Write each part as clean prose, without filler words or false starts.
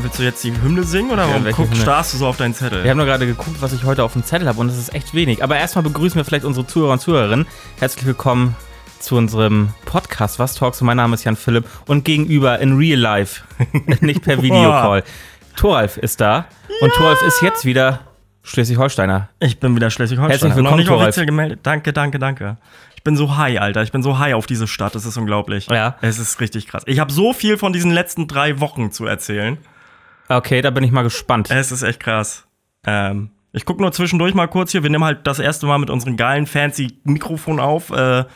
Willst du jetzt die Hymne singen oder warum starrst du so auf deinen Zettel? Wir haben nur gerade geguckt, was ich heute auf dem Zettel habe und es ist echt wenig. Aber erstmal begrüßen wir vielleicht unsere Zuhörer und Zuhörerinnen. Herzlich willkommen zu unserem Podcast Was Talks. Mein Name ist Jan Philipp und gegenüber in Real Life, nicht per Videocall. Thoralf ist da und Thoralf ist jetzt wieder Schleswig-Holsteiner. Ich bin wieder Schleswig-Holsteiner. Herzlich willkommen, Thoralf. Gemeldet. Danke. Ich bin so high, Alter. Ich bin so high auf diese Stadt. Das ist unglaublich. Ja. Es ist richtig krass. Ich habe so viel von diesen letzten 3 Wochen zu erzählen. Okay, da bin ich mal gespannt. Es ist echt krass. Ich gucke nur zwischendurch mal kurz hier. Wir nehmen halt das erste Mal mit unserem geilen, fancy Mikrofon auf.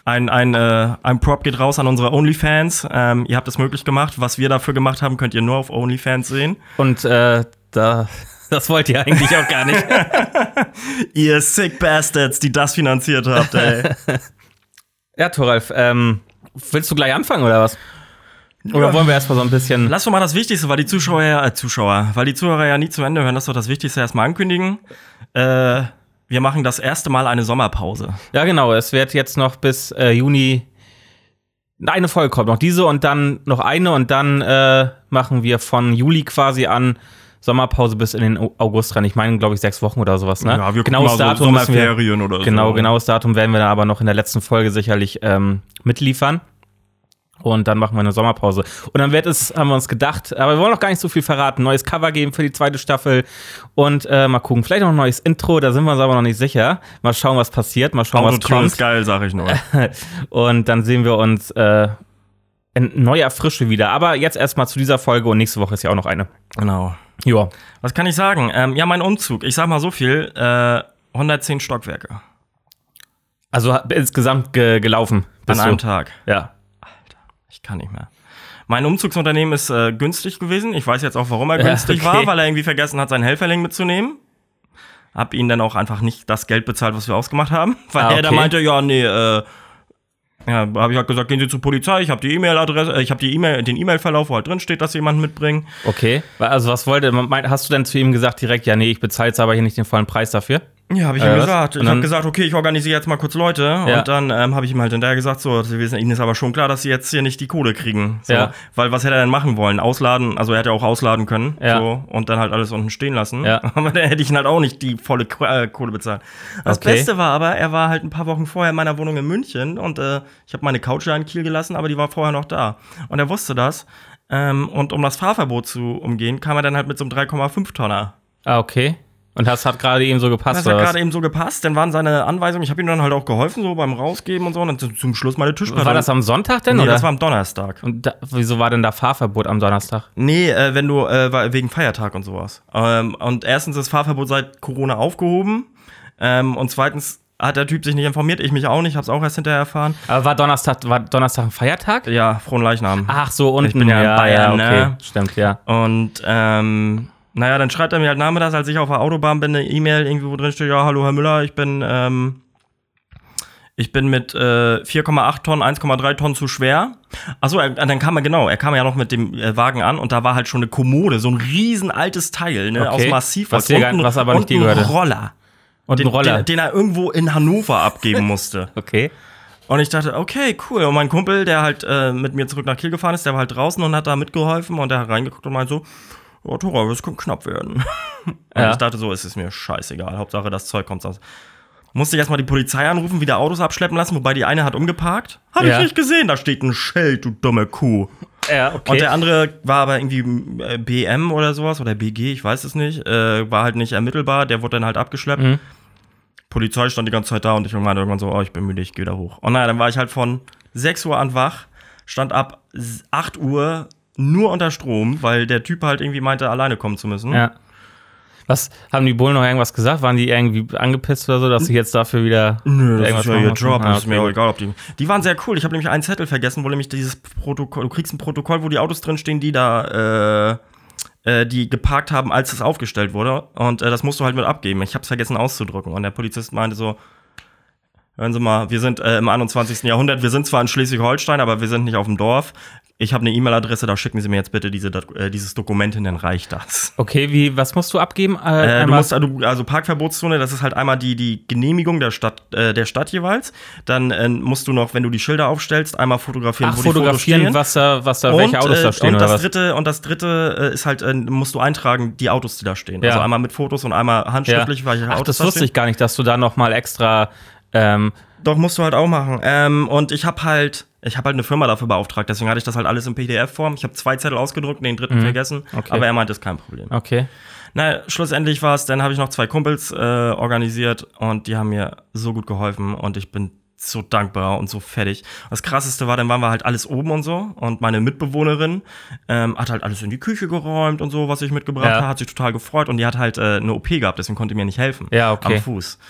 Ein Prop geht raus an unsere Onlyfans. Ihr habt es möglich gemacht. Was wir dafür gemacht haben, könnt ihr nur auf Onlyfans sehen. Und das wollt ihr eigentlich auch gar nicht. Ihr sick Bastards, die das finanziert habt, ey. Ja, Thoralf, willst du gleich anfangen oder was? Oder wollen wir erstmal so ein bisschen. Lass doch mal das Wichtigste, weil die weil die Zuhörer ja nie zu Ende hören, lass doch das Wichtigste erstmal ankündigen. Wir machen das erste Mal eine Sommerpause. Ja, genau, es wird jetzt noch bis Juni eine Folge kommt, noch diese und dann noch eine und dann machen wir von Juli quasi an Sommerpause bis in den August rein. Ich meine, glaube ich, 6 Wochen oder sowas, ne? Ja, wir genaues Datum so Sommerferien oder so. Genaues Datum werden wir dann aber noch in der letzten Folge sicherlich mitliefern. Und dann machen wir eine Sommerpause. Und dann haben wir uns gedacht, aber wir wollen noch gar nicht so viel verraten. Neues Cover geben für die 2. Staffel. Und mal gucken, vielleicht noch ein neues Intro, da sind wir uns aber noch nicht sicher. Mal schauen, was passiert, mal schauen, was kommt. ist geil, sag ich nur. Und dann sehen wir uns in neuer Frische wieder. Aber jetzt erstmal zu dieser Folge und nächste Woche ist ja auch noch eine. Genau. Ja. Was kann ich sagen? Ja, mein Umzug. Ich sag mal so viel. 110 Stockwerke. Also insgesamt gelaufen. An einem Tag. Ja. Ich kann nicht mehr. Mein Umzugsunternehmen ist günstig gewesen. Ich weiß jetzt auch, warum er günstig war, weil er irgendwie vergessen hat, seinen Helferling mitzunehmen. Hab ihn dann auch einfach nicht das Geld bezahlt, was wir ausgemacht haben. Weil er da meinte, ja, nee, habe ich halt gesagt, gehen Sie zur Polizei, ich habe die E-Mail-Adresse, ich habe den E-Mail-Verlauf, wo halt drin steht, dass Sie jemanden mitbringen. Okay, also was hast du denn zu ihm gesagt direkt, ja, nee, ich bezahle jetzt aber hier nicht den vollen Preis dafür? Ja, habe ich ihm gesagt. Ich habe gesagt, okay, ich organisiere jetzt mal kurz Leute. Ja. Und dann habe ich ihm halt hinterher gesagt, so, Ihnen ist aber schon klar, dass Sie jetzt hier nicht die Kohle kriegen. So, ja. Weil was hätte er denn machen wollen? Ausladen, also er hätte auch ausladen können. Ja. So, und dann halt alles unten stehen lassen. Ja. Aber dann hätte ich ihn halt auch nicht die volle Kohle bezahlt. Das Beste war aber, er war halt ein paar Wochen vorher in meiner Wohnung in München und ich habe meine Couch da in Kiel gelassen, aber die war vorher noch da. Und er wusste das. Und um das Fahrverbot zu umgehen, kam er dann halt mit so einem 3,5 Tonner. Ah, okay. Und das hat gerade eben so gepasst, Das hat gerade eben so gepasst. Dann waren seine Anweisungen, ich habe ihm dann halt auch geholfen, so beim Rausgeben und so. Und dann zum Schluss meine Tischplatte. War das am Sonntag denn, nee, oder? Das war am Donnerstag. Und wieso war denn da Fahrverbot am Donnerstag? Nee, wenn du, wegen Feiertag und sowas. Und erstens ist Fahrverbot seit Corona aufgehoben. Und zweitens hat der Typ sich nicht informiert, ich mich auch nicht, hab's auch erst hinterher erfahren. Aber war Donnerstag ein Feiertag? Ja, Fronleichnam. Ach so, unten. Ich bin ja in Bayern, okay. Ne? Stimmt, ja. Und, naja, dann schreibt er mir halt nachmittags, als ich auf der Autobahn bin, eine E-Mail, irgendwie, wo drin steht, ja, hallo Herr Müller, ich bin mit 4,8 Tonnen, 1,3 Tonnen zu schwer. Achso, dann kam er kam ja noch mit dem Wagen an und da war halt schon eine Kommode, so ein riesen altes Teil, ne, aus Massivholz. Was aber nicht dir gehörte. Roller. Und ein Roller. Den er irgendwo in Hannover abgeben musste. Okay. Und ich dachte, okay, cool. Und mein Kumpel, der halt mit mir zurück nach Kiel gefahren ist, der war halt draußen und hat da mitgeholfen und der hat reingeguckt und meinte so, oh, Tora, das könnte knapp werden. Und ich dachte so, es ist mir scheißegal. Hauptsache, das Zeug kommt raus. Musste ich erstmal die Polizei anrufen, wieder Autos abschleppen lassen, wobei die eine hat umgeparkt. Hab ich nicht gesehen, da steht ein Schild, du dumme Kuh. Ja, okay. Und der andere war aber irgendwie BM oder sowas, oder BG, ich weiß es nicht. War halt nicht ermittelbar, der wurde dann halt abgeschleppt. Mhm. Polizei stand die ganze Zeit da und ich meinte irgendwann so, oh, ich bin müde, ich gehe da hoch. Und naja, dann war ich halt von 6 Uhr an wach, stand ab 8 Uhr nur unter Strom, weil der Typ halt irgendwie meinte, alleine kommen zu müssen. Ja. Was, haben die Bullen noch irgendwas gesagt? Waren die irgendwie angepisst oder so, dass sie jetzt dafür wieder Nö, das ist ja ihr Job, das ist mir auch egal, ob die waren sehr cool. Ich habe nämlich einen Zettel vergessen, wo nämlich dieses Protokoll, du kriegst ein Protokoll, wo die Autos drinstehen, die da die geparkt haben, als es aufgestellt wurde. Und das musst du halt mit abgeben. Ich habe es vergessen auszudrucken. Und der Polizist meinte so, hören Sie mal, wir sind im 21. Jahrhundert, wir sind zwar in Schleswig-Holstein, aber wir sind nicht auf dem Dorf. Ich habe eine E-Mail-Adresse, da schicken Sie mir jetzt bitte dieses Dokument hin, dann reicht das. Okay, was musst du abgeben? Du musst, also Parkverbotszone, das ist halt einmal die Genehmigung der Stadt jeweils. Dann musst du noch, wenn du die Schilder aufstellst, einmal fotografieren, wo die Fotos stehen. Welche Autos da stehen, und das dritte ist halt, musst du eintragen, die Autos, die da stehen. Ja. Also einmal mit Fotos und einmal handschriftlich, welche Autos da stehen. Das wusste ich gar nicht, dass du da nochmal extra Doch, musst du halt auch machen. Und ich habe halt eine Firma dafür beauftragt, deswegen hatte ich das halt alles in PDF-Form. Ich habe 2 Zettel ausgedruckt, den dritten vergessen, aber er meinte, das ist kein Problem. Okay. Na, schlussendlich war es, dann habe ich noch 2 Kumpels organisiert und die haben mir so gut geholfen und ich bin so dankbar und so fertig. Das Krasseste war, dann waren wir halt alles oben und so und meine Mitbewohnerin hat halt alles in die Küche geräumt und so, was ich mitgebracht habe, hat sich total gefreut und die hat halt eine OP gehabt, deswegen konnte mir nicht helfen. Ja, okay. Am Fuß.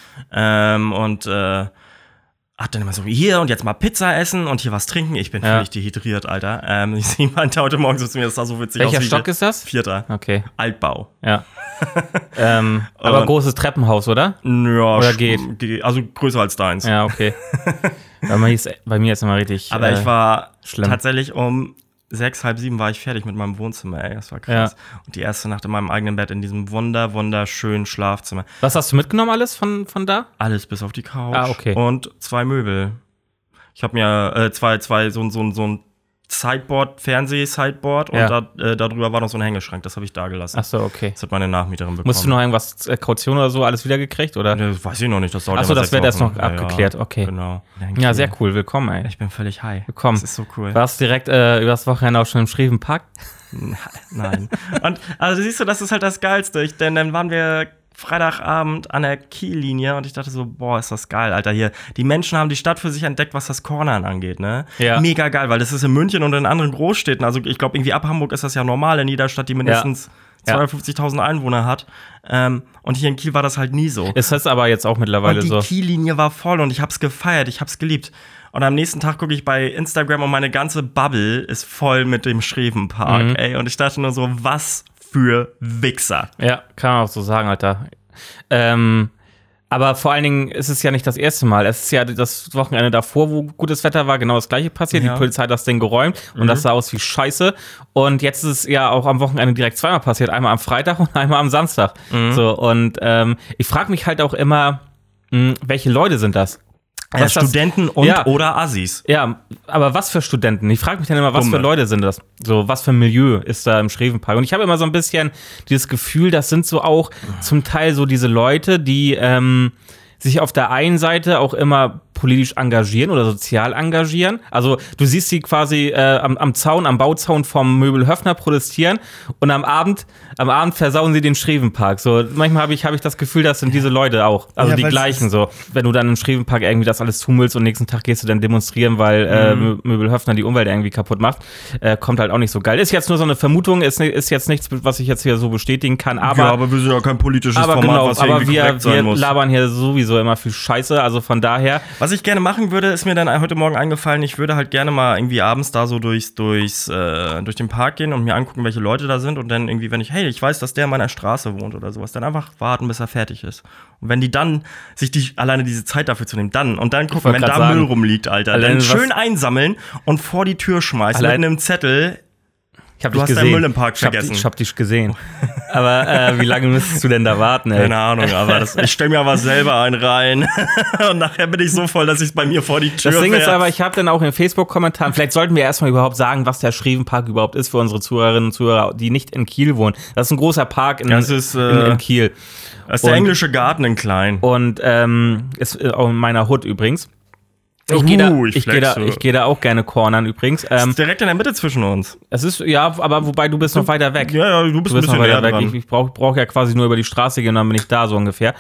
Hat dann immer so, hier und jetzt mal Pizza essen und hier was trinken. Ich bin völlig dehydriert, Alter. Ich sehe meinte heute Morgen so zu mir, das sah so witzig aus. Welcher Stock ist das? 4. Okay. Altbau. Ja. Aber großes Treppenhaus, oder? Ja, oder geht? Also größer als deins. Ja, okay. Bei mir ist immer richtig aber ich war schlimm. Tatsächlich um 6, halb 7 war ich fertig mit meinem Wohnzimmer, ey. Das war krass. Ja. Und die erste Nacht in meinem eigenen Bett in diesem wunderschönen Schlafzimmer. Was hast du mitgenommen alles von da? Alles bis auf die Couch. Okay. Und 2 Möbel. Ich habe mir so ein Sideboard, Fernseh-Sideboard und darüber war noch so ein Hängeschrank, das habe ich da gelassen. Ach so, okay. Das hat meine Nachmieterin bekommen. Musst du noch irgendwas, Kaution oder so, alles wiedergekriegt, oder? Das weiß ich noch nicht, das dauert Achso, das wird erst noch abgeklärt, okay. Genau. Ja, sehr cool, willkommen, ey. Ich bin völlig high. Willkommen. Das ist so cool. Warst du direkt übers Wochenende auch schon im Schrevenpark? Nein. Und also siehst du, das ist halt das Geilste, denn dann waren wir Freitagabend an der Kiellinie und ich dachte so, boah, ist das geil, Alter, hier. Die Menschen haben die Stadt für sich entdeckt, was das Cornern angeht, ne? Ja. Mega geil, weil das ist in München und in anderen Großstädten, also ich glaube, irgendwie ab Hamburg ist das ja normal in jeder Stadt, die mindestens 250.000 Einwohner hat. Und hier in Kiel war das halt nie so. Ist das aber jetzt auch mittlerweile so. Und die Kiellinie war voll und ich hab's gefeiert, ich hab's geliebt. Und am nächsten Tag gucke ich bei Instagram und meine ganze Bubble ist voll mit dem Schrevenpark, ey. Und ich dachte nur so, was für Wichser. Ja, kann man auch so sagen, Alter. Aber vor allen Dingen ist es ja nicht das erste Mal. Es ist ja das Wochenende davor, wo gutes Wetter war, genau das Gleiche passiert. Ja. Die Polizei hat das Ding geräumt und das sah aus wie Scheiße. Und jetzt ist es ja auch am Wochenende direkt zweimal passiert. Einmal am Freitag und einmal am Samstag. So, und ich frage mich halt auch immer, welche Leute sind das? Studenten oder Assis. Ja, aber was für Studenten? Ich frage mich dann immer, was für Leute sind das? So, was für ein Milieu ist da im Schrevenpark? Und ich habe immer so ein bisschen dieses Gefühl, das sind so auch zum Teil so diese Leute, die sich auf der einen Seite auch immer politisch engagieren oder sozial engagieren. Also du siehst sie quasi am Bauzaun vom Möbel Höffner protestieren und am Abend versauen sie den Schrevenpark. So, manchmal habe ich das Gefühl, das sind diese Leute auch. Also die gleichen so. Wenn du dann im Schrevenpark irgendwie das alles tummelst und nächsten Tag gehst du dann demonstrieren, weil Möbel Höffner die Umwelt irgendwie kaputt macht, kommt halt auch nicht so geil. Ist jetzt nur so eine Vermutung, ist jetzt nichts, was ich jetzt hier so bestätigen kann. Aber wir sind ja kein politisches Format, was irgendwie korrekt sein muss. Wir labern hier sowieso immer viel Scheiße, also von daher. Was ich gerne machen würde, ist mir dann heute Morgen eingefallen, ich würde halt gerne mal irgendwie abends da so durch den Park gehen und mir angucken, welche Leute da sind und dann irgendwie, wenn ich weiß, dass der in meiner Straße wohnt oder sowas, dann einfach warten, bis er fertig ist. Und wenn die dann alleine diese Zeit dafür zu nehmen, dann gucken, wenn da Müll rumliegt, Alter, dann schön einsammeln und vor die Tür schmeißen mit einem Zettel. Du hast deinen Müll im Park vergessen. Ich hab dich gesehen. Aber wie lange müsstest du denn da warten, ey? Keine Ahnung, aber ich stell mir aber selber einen rein. Und nachher bin ich so voll, dass ich es bei mir vor die Tür Das Ding ist aber, ich habe dann auch in Facebook-Kommentaren, vielleicht sollten wir erstmal überhaupt sagen, was der Schrevenpark überhaupt ist für unsere Zuhörerinnen und Zuhörer, die nicht in Kiel wohnen. Das ist ein großer Park in Kiel. Das ist der englische Garten in klein. Und ist auch in meiner Hood übrigens. Ich gehe da auch gerne cornern übrigens. Das ist direkt in der Mitte zwischen uns. Es ist, aber wobei du bist noch weiter weg. Ja, du bist ein bisschen weiter weg. Ich brauch ja quasi nur über die Straße gehen, dann bin ich da so ungefähr.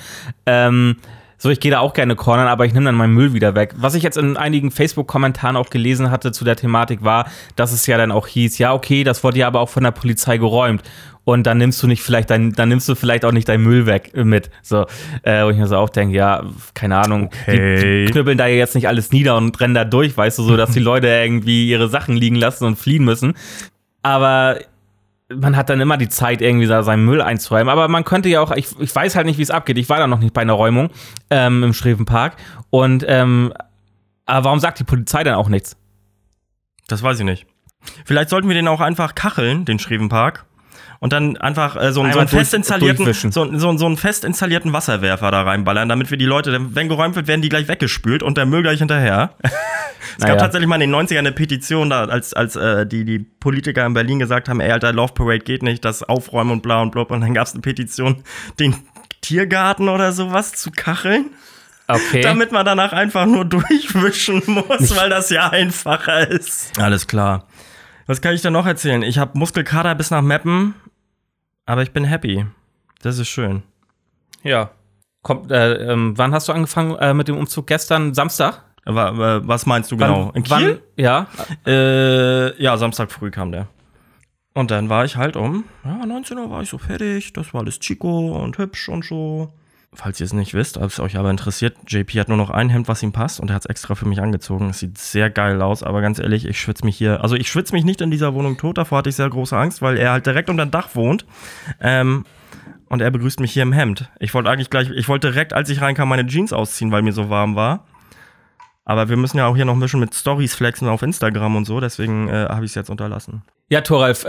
Ich gehe da auch gerne cornern, aber ich nehme dann meinen Müll wieder weg. Was ich jetzt in einigen Facebook-Kommentaren auch gelesen hatte zu der Thematik war, dass es ja dann auch hieß, ja okay, das wurde ja aber auch von der Polizei geräumt. Und dann nimmst du vielleicht auch nicht deinen Müll mit. So, wo ich mir so auch denke, ja, keine Ahnung, okay. Die knüppeln da jetzt nicht alles nieder und rennen da durch, weißt du, so, dass die Leute irgendwie ihre Sachen liegen lassen und fliehen müssen. Aber man hat dann immer die Zeit, irgendwie seinen Müll einzuräumen. Aber man könnte ja auch, ich weiß halt nicht, wie es abgeht. Ich war da noch nicht bei einer Räumung im Schrevenpark. Und aber warum sagt die Polizei dann auch nichts? Das weiß ich nicht. Vielleicht sollten wir den auch einfach kacheln, den Schrevenpark. Und dann einfach so einen fest installierten Wasserwerfer da reinballern, damit wir die Leute, wenn geräumt wird, werden die gleich weggespült und der Müll gleich hinterher. Es gab tatsächlich mal in den 90ern eine Petition, da, als die Politiker in Berlin gesagt haben, ey, Alter, Love Parade geht nicht, das Aufräumen und bla und blub. Und dann gab es eine Petition, den Tiergarten oder sowas zu kacheln. Okay. Damit man danach einfach nur durchwischen muss, weil das ja einfacher ist. Alles klar. Was kann ich denn noch erzählen? Ich habe Muskelkater bis nach Meppen, aber ich bin happy. Das ist schön. Ja. Wann hast du angefangen mit dem Umzug? Gestern, Samstag? Was meinst du genau? In Kiel? Ja. Ja, Samstag früh kam der. Und dann war ich halt 19 Uhr war ich so fertig. Das war alles chico und hübsch und so. Falls ihr es nicht wisst, ob es euch aber interessiert, JP hat nur noch ein Hemd, was ihm passt und er hat es extra für mich angezogen. Es sieht sehr geil aus, aber ganz ehrlich, ich schwitze mich nicht in dieser Wohnung tot, davor hatte ich sehr große Angst, weil er halt direkt unter dem Dach wohnt und er begrüßt mich hier im Hemd. Ich wollte direkt, als ich reinkam, meine Jeans ausziehen, weil mir so warm war. Aber wir müssen ja auch hier noch ein bisschen mit Stories flexen auf Instagram und so, deswegen habe ich es jetzt unterlassen. Ja, Thoralf,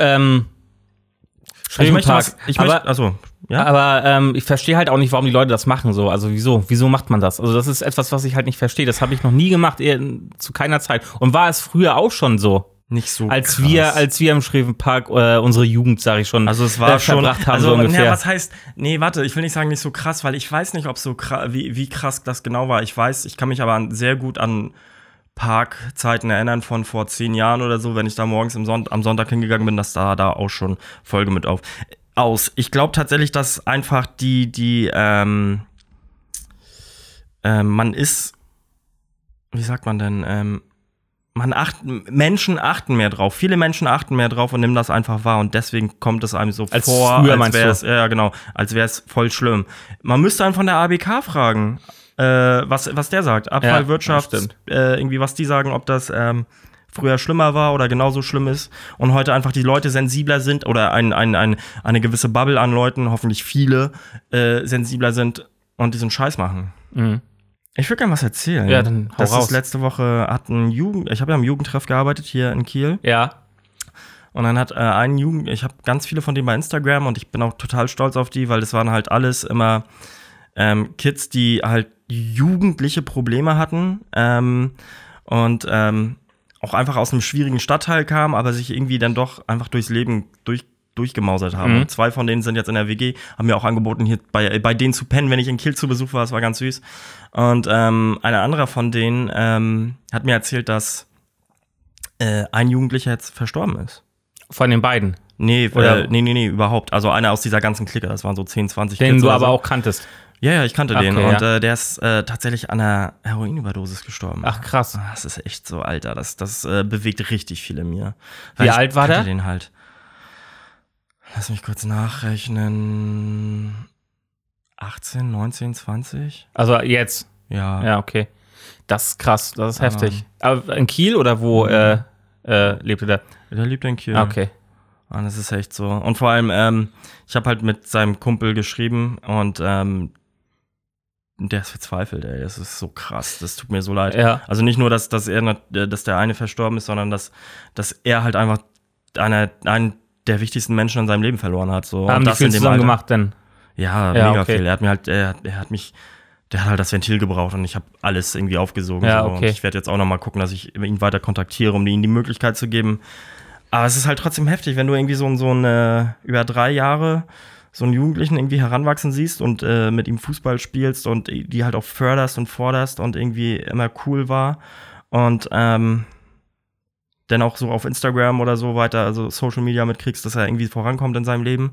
Aber ich verstehe halt auch nicht, warum die Leute das machen so. Also wieso macht man das? Also das ist etwas, was ich halt nicht verstehe. Das habe ich noch nie gemacht, zu keiner Zeit. Und war es früher auch schon so? Nicht so als krass. Als wir im Schrevenpark unsere Jugend, sag ich schon, also es war schon verbracht haben, so ungefähr. Was heißt, ich will nicht sagen nicht so krass, weil ich weiß nicht, ob so wie krass das genau war. Ich kann mich aber sehr gut an Parkzeiten erinnern von vor 10 Jahren oder so, wenn ich da morgens am Sonntag hingegangen bin, dass da auch schon Folge mit aus. Ich glaube tatsächlich, dass einfach man ist, wie sagt man denn, Menschen achten mehr drauf. Viele Menschen achten mehr drauf und nehmen das einfach wahr und deswegen kommt es einem so als vor, früher, als wäre es voll schlimm. Man müsste einen von der ABK fragen, was der sagt. Abfallwirtschaft, irgendwie was die sagen, ob das früher schlimmer war oder genauso schlimm ist und heute einfach die Leute sensibler sind oder eine gewisse Bubble an Leuten, hoffentlich viele, sensibler sind und diesen Scheiß machen. Mhm. Ich würde gerne was erzählen. Ja, dann hau raus. Letzte Woche ich habe ja im Jugendtreff gearbeitet hier in Kiel. Ja. Und dann hat ich habe ganz viele von denen bei Instagram und ich bin auch total stolz auf die, weil das waren halt alles immer Kids, die halt jugendliche Probleme hatten und auch einfach aus einem schwierigen Stadtteil kamen, aber sich irgendwie dann doch einfach durchs Leben durchgemausert haben. Mhm. Und 2 von denen sind jetzt in der WG, haben mir auch angeboten, hier bei denen zu pennen, wenn ich in Kiel zu Besuch war. Das war ganz süß. Und eine andere von denen hat mir erzählt, dass ein Jugendlicher jetzt verstorben ist. Von den beiden? Nee, überhaupt. Also einer aus dieser ganzen Clique, das waren so 10, 20 den Kids. Den du aber auch kanntest? Ja, ich kannte den. Und ja. der ist tatsächlich an einer Heroinüberdosis gestorben. Ach, krass. Das ist echt so, Alter. Das bewegt richtig viel in mir. Wie alt war der? Den halt. Lass mich kurz nachrechnen. 18, 19, 20? Also jetzt? Ja. Ja, okay. Das ist krass, das ist heftig. Aber in Kiel oder wo lebte der? Der lebt in Kiel. Okay. Und das ist echt so. Und vor allem, ich habe halt mit seinem Kumpel geschrieben und der ist verzweifelt, ey. Das ist so krass. Das tut mir so leid. Ja. Also nicht nur, dass der eine verstorben ist, sondern dass er halt einfach einen der wichtigsten Menschen in seinem Leben verloren hat. So. Haben die viel zusammen gemacht denn? Ja, mega viel. Er hat halt das Ventil gebraucht und ich habe alles irgendwie aufgesogen. Ja, so. okay. Und ich werde jetzt auch nochmal gucken, dass ich ihn weiter kontaktiere, um ihm die Möglichkeit zu geben. Aber es ist halt trotzdem heftig, wenn du irgendwie so über 3 Jahre so einen Jugendlichen irgendwie heranwachsen siehst und mit ihm Fußball spielst und die halt auch förderst und forderst und irgendwie immer cool war und dann auch so auf Instagram oder so weiter, also Social Media mitkriegst, dass er irgendwie vorankommt in seinem Leben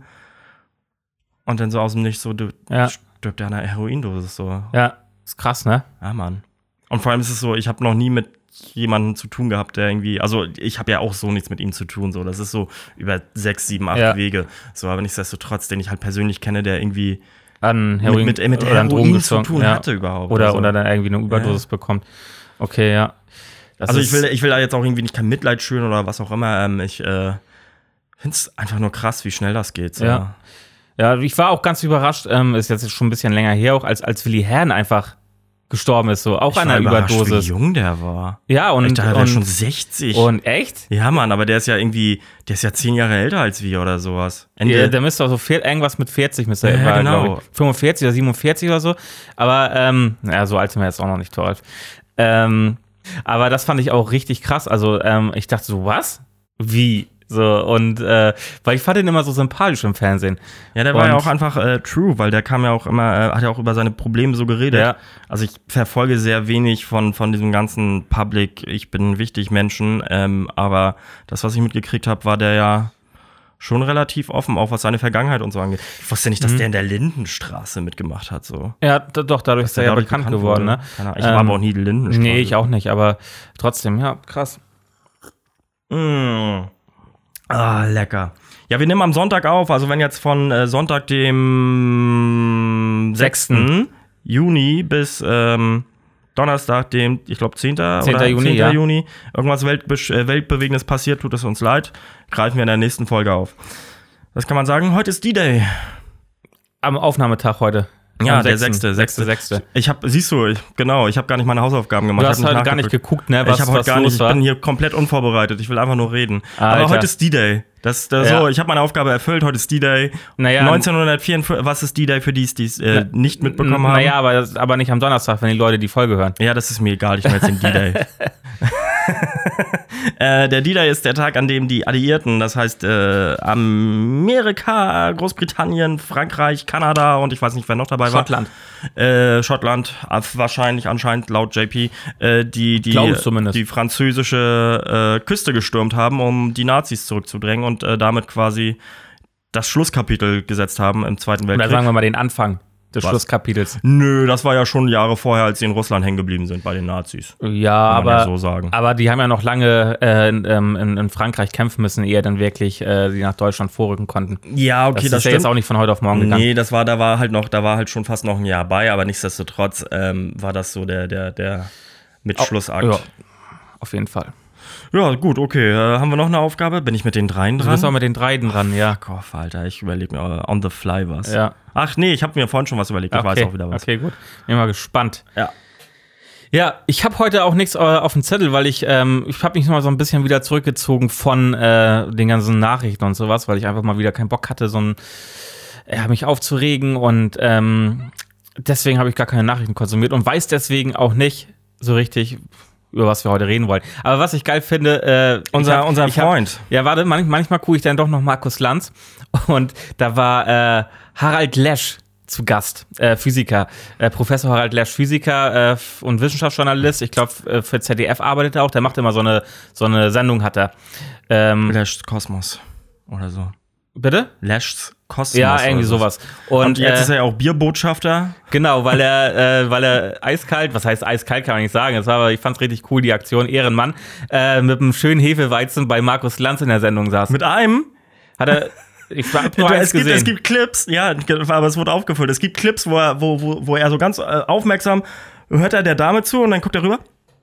und dann so aus dem Nichts so stirbt er an einer Heroindosis so. Ja, ist krass, ne? Ja, Mann. Und vor allem ist es so, ich habe noch nie mit jemanden zu tun gehabt, der irgendwie, also ich habe ja auch so nichts mit ihm zu tun, so, das ist so über 6, 7, 8 Wege, so, aber nichtsdestotrotz, den ich halt persönlich kenne, der irgendwie an Heroin mit Heroin zu tun hatte überhaupt. Oder dann irgendwie eine Überdosis bekommt. Okay, ja. Also ich will da jetzt auch irgendwie nicht kein Mitleid schüren oder was auch immer, finde es einfach nur krass, wie schnell das geht. So. Ja, ich war auch ganz überrascht, ist jetzt schon ein bisschen länger her, auch als Willi Herren einfach gestorben ist, so auch an einer Überdosis. Wie jung der war. Ja, und ich dachte, der wäre schon 60. Und echt? Ja, Mann, aber der ist ja 10 Jahre älter als wir oder sowas. Ja, der müsste auch so irgendwas mit 40 müsste er ja, genau. glaube ich. 45 oder 47 oder so. Aber, so alt sind wir jetzt auch noch nicht, Toralf. Aber das fand ich auch richtig krass. Also, ich dachte so, was? Wie? So, und weil ich fand ihn immer so sympathisch im Fernsehen. Ja, der war ja auch einfach true, weil der kam ja auch immer, hat ja auch über seine Probleme so geredet. Ja. Also ich verfolge sehr wenig von diesem ganzen Public, ich bin wichtig Menschen, aber das, was ich mitgekriegt habe, war der ja schon relativ offen, auch was seine Vergangenheit und so angeht. Ich wusste nicht, dass der in der Lindenstraße mitgemacht hat. So. Ja, doch, dadurch ist er ja bekannt geworden. Ne? Ich war aber auch nie Lindenstraße. Nee, ich auch nicht, aber trotzdem, ja, krass. Lecker. Ja, wir nehmen am Sonntag auf, also wenn jetzt von Sonntag, dem 6. Juni bis Donnerstag, dem, ich glaube, 10. Juni, irgendwas Weltbewegendes passiert, tut es uns leid, greifen wir in der nächsten Folge auf. Was kann man sagen? Heute ist D-Day. Am Aufnahmetag heute. Ja, der 6. Ich habe gar nicht meine Hausaufgaben gemacht. Du hast heute gar nicht geguckt, ne? Ich bin hier komplett unvorbereitet. Ich will einfach nur reden. Aber heute ist D-Day. So, ich habe meine Aufgabe erfüllt. Heute ist D-Day. 1944. Was ist D-Day für die es nicht mitbekommen haben? Naja, aber nicht am Donnerstag, wenn die Leute die Folge hören. Ja, das ist mir egal. Ich mache jetzt den D-Day. Der D-Day ist der Tag, an dem die Alliierten, das heißt Amerika, Großbritannien, Frankreich, Kanada und ich weiß nicht, wer noch dabei war. Schottland, wahrscheinlich anscheinend laut JP, die französische Küste gestürmt haben, um die Nazis zurückzudrängen und damit quasi das Schlusskapitel gesetzt haben im Zweiten Weltkrieg. Oder sagen wir mal den Anfang des Schlusskapitels. Nö, das war ja schon Jahre vorher, als sie in Russland hängen geblieben sind bei den Nazis. Ja, so aber die haben ja noch lange in Frankreich kämpfen müssen, ehe dann wirklich sie nach Deutschland vorrücken konnonnten. Ja, okay, das ist ja jetzt auch nicht von heute auf morgen gegangen. Nee, da war halt schon fast noch ein Jahr bei, aber nichtsdestotrotz war das so der Mitschlussakt. Ja, auf jeden Fall. Ja, gut, okay. Haben wir noch eine Aufgabe? Bin ich mit den dreien dran? Du bist auch mit den dreien dran, ja. Gott, Alter, ich überlege mir on the fly was. Ja. Ach nee, ich habe mir vorhin schon was überlegt. Ich weiß auch wieder was. Okay, gut. Bin mal gespannt. Ja. Ja, ich habe heute auch nichts auf dem Zettel, weil ich habe mich mal so ein bisschen wieder zurückgezogen von den ganzen Nachrichten und sowas, weil ich einfach mal wieder keinen Bock hatte, mich aufzuregen und deswegen habe ich gar keine Nachrichten konsumiert und weiß deswegen auch nicht so richtig, über was wir heute reden wollen. Aber was ich geil finde, unser Freund. Manchmal gucke ich dann doch noch Markus Lanz und da war Harald Lesch zu Gast, Physiker, Professor Harald Lesch, Physiker und Wissenschaftsjournalist. Ich glaube, für ZDF arbeitet er auch. Der macht immer so eine Sendung, hat er. Lesch's Kosmos oder so. Bitte? Lesch's Kosmos. Ja, irgendwie sowas. Und jetzt ist er ja auch Bierbotschafter. Genau, weil er eiskalt, was heißt eiskalt, kann man nicht sagen. Ich fand's richtig cool, die Aktion, Ehrenmann, mit einem schönen Hefeweizen bei Markus Lanz in der Sendung saß. Mit einem? Hat er... Ich hab nur eins gesehen. Es gibt Clips, ja, aber es wurde aufgefüllt. Es gibt Clips, wo er so ganz aufmerksam hört er der Dame zu und dann guckt er rüber.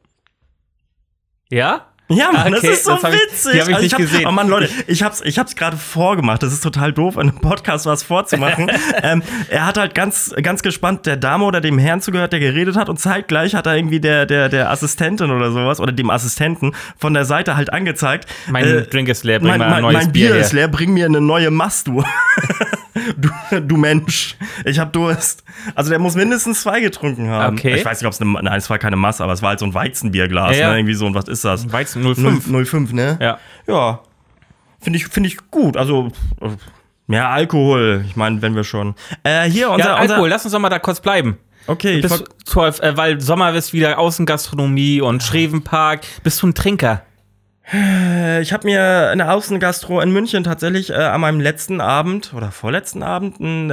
Ja? Ja, Mann, okay, das ist so witzig. Die hab ich nicht gesehen. Oh Mann, Leute, ich hab's gerade vorgemacht. Das ist total doof, in einem Podcast was vorzumachen. Er hat halt ganz, ganz gespannt der Dame oder dem Herrn zugehört, der geredet hat und zeitgleich hat er irgendwie der Assistentin oder sowas oder dem Assistenten von der Seite halt angezeigt. Mein Drink ist leer, bring mal ein neues Bier. Mein Bier ist leer, bring mir eine neue Mast, du. Du Mensch, ich hab Durst. Also der muss mindestens 2 getrunken haben. Okay. Ich weiß nicht, nein, es war keine Masse, aber es war halt so ein Weizenbierglas, ja. Ne? Irgendwie so, und was ist das? Weizen 05. 05, ne? Ja. Ja, finde ich gut. Also, mehr Alkohol, ich meine, wenn wir schon. Hier, Alkohol, lass uns doch mal da kurz bleiben. Okay. Weil Sommer ist wieder Außengastronomie und Schrevenpark. Bist du ein Trinker? Ich habe mir in der Außengastro in München tatsächlich an meinem letzten Abend oder vorletzten Abend ein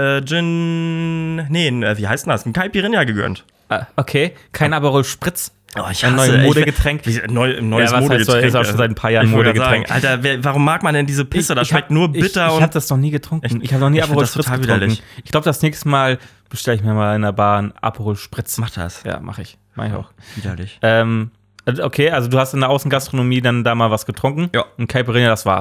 wie heißt denn das? Ein Caipirinha gegönnt. Okay, kein Aperol Spritz. Oh, ich ein neues Modegetränk. Neues Modegetränk. Ist auch schon seit ein paar Jahren Modegetränk. Sagen, Alter, warum mag man denn diese Pisse? Das schmeckt nur bitter. Ich habe das noch nie getrunken. Ich habe noch nie Aperol Spritz getrunken. Widerlich. Ich glaube, das nächste Mal bestelle ich mir mal in der Bar einen Aperol Spritz. Mach das. Ja, mach ich auch. Widerlich. Okay, also du hast in der Außengastronomie dann da mal was getrunken. Ja. Und Caipirinha, das war's.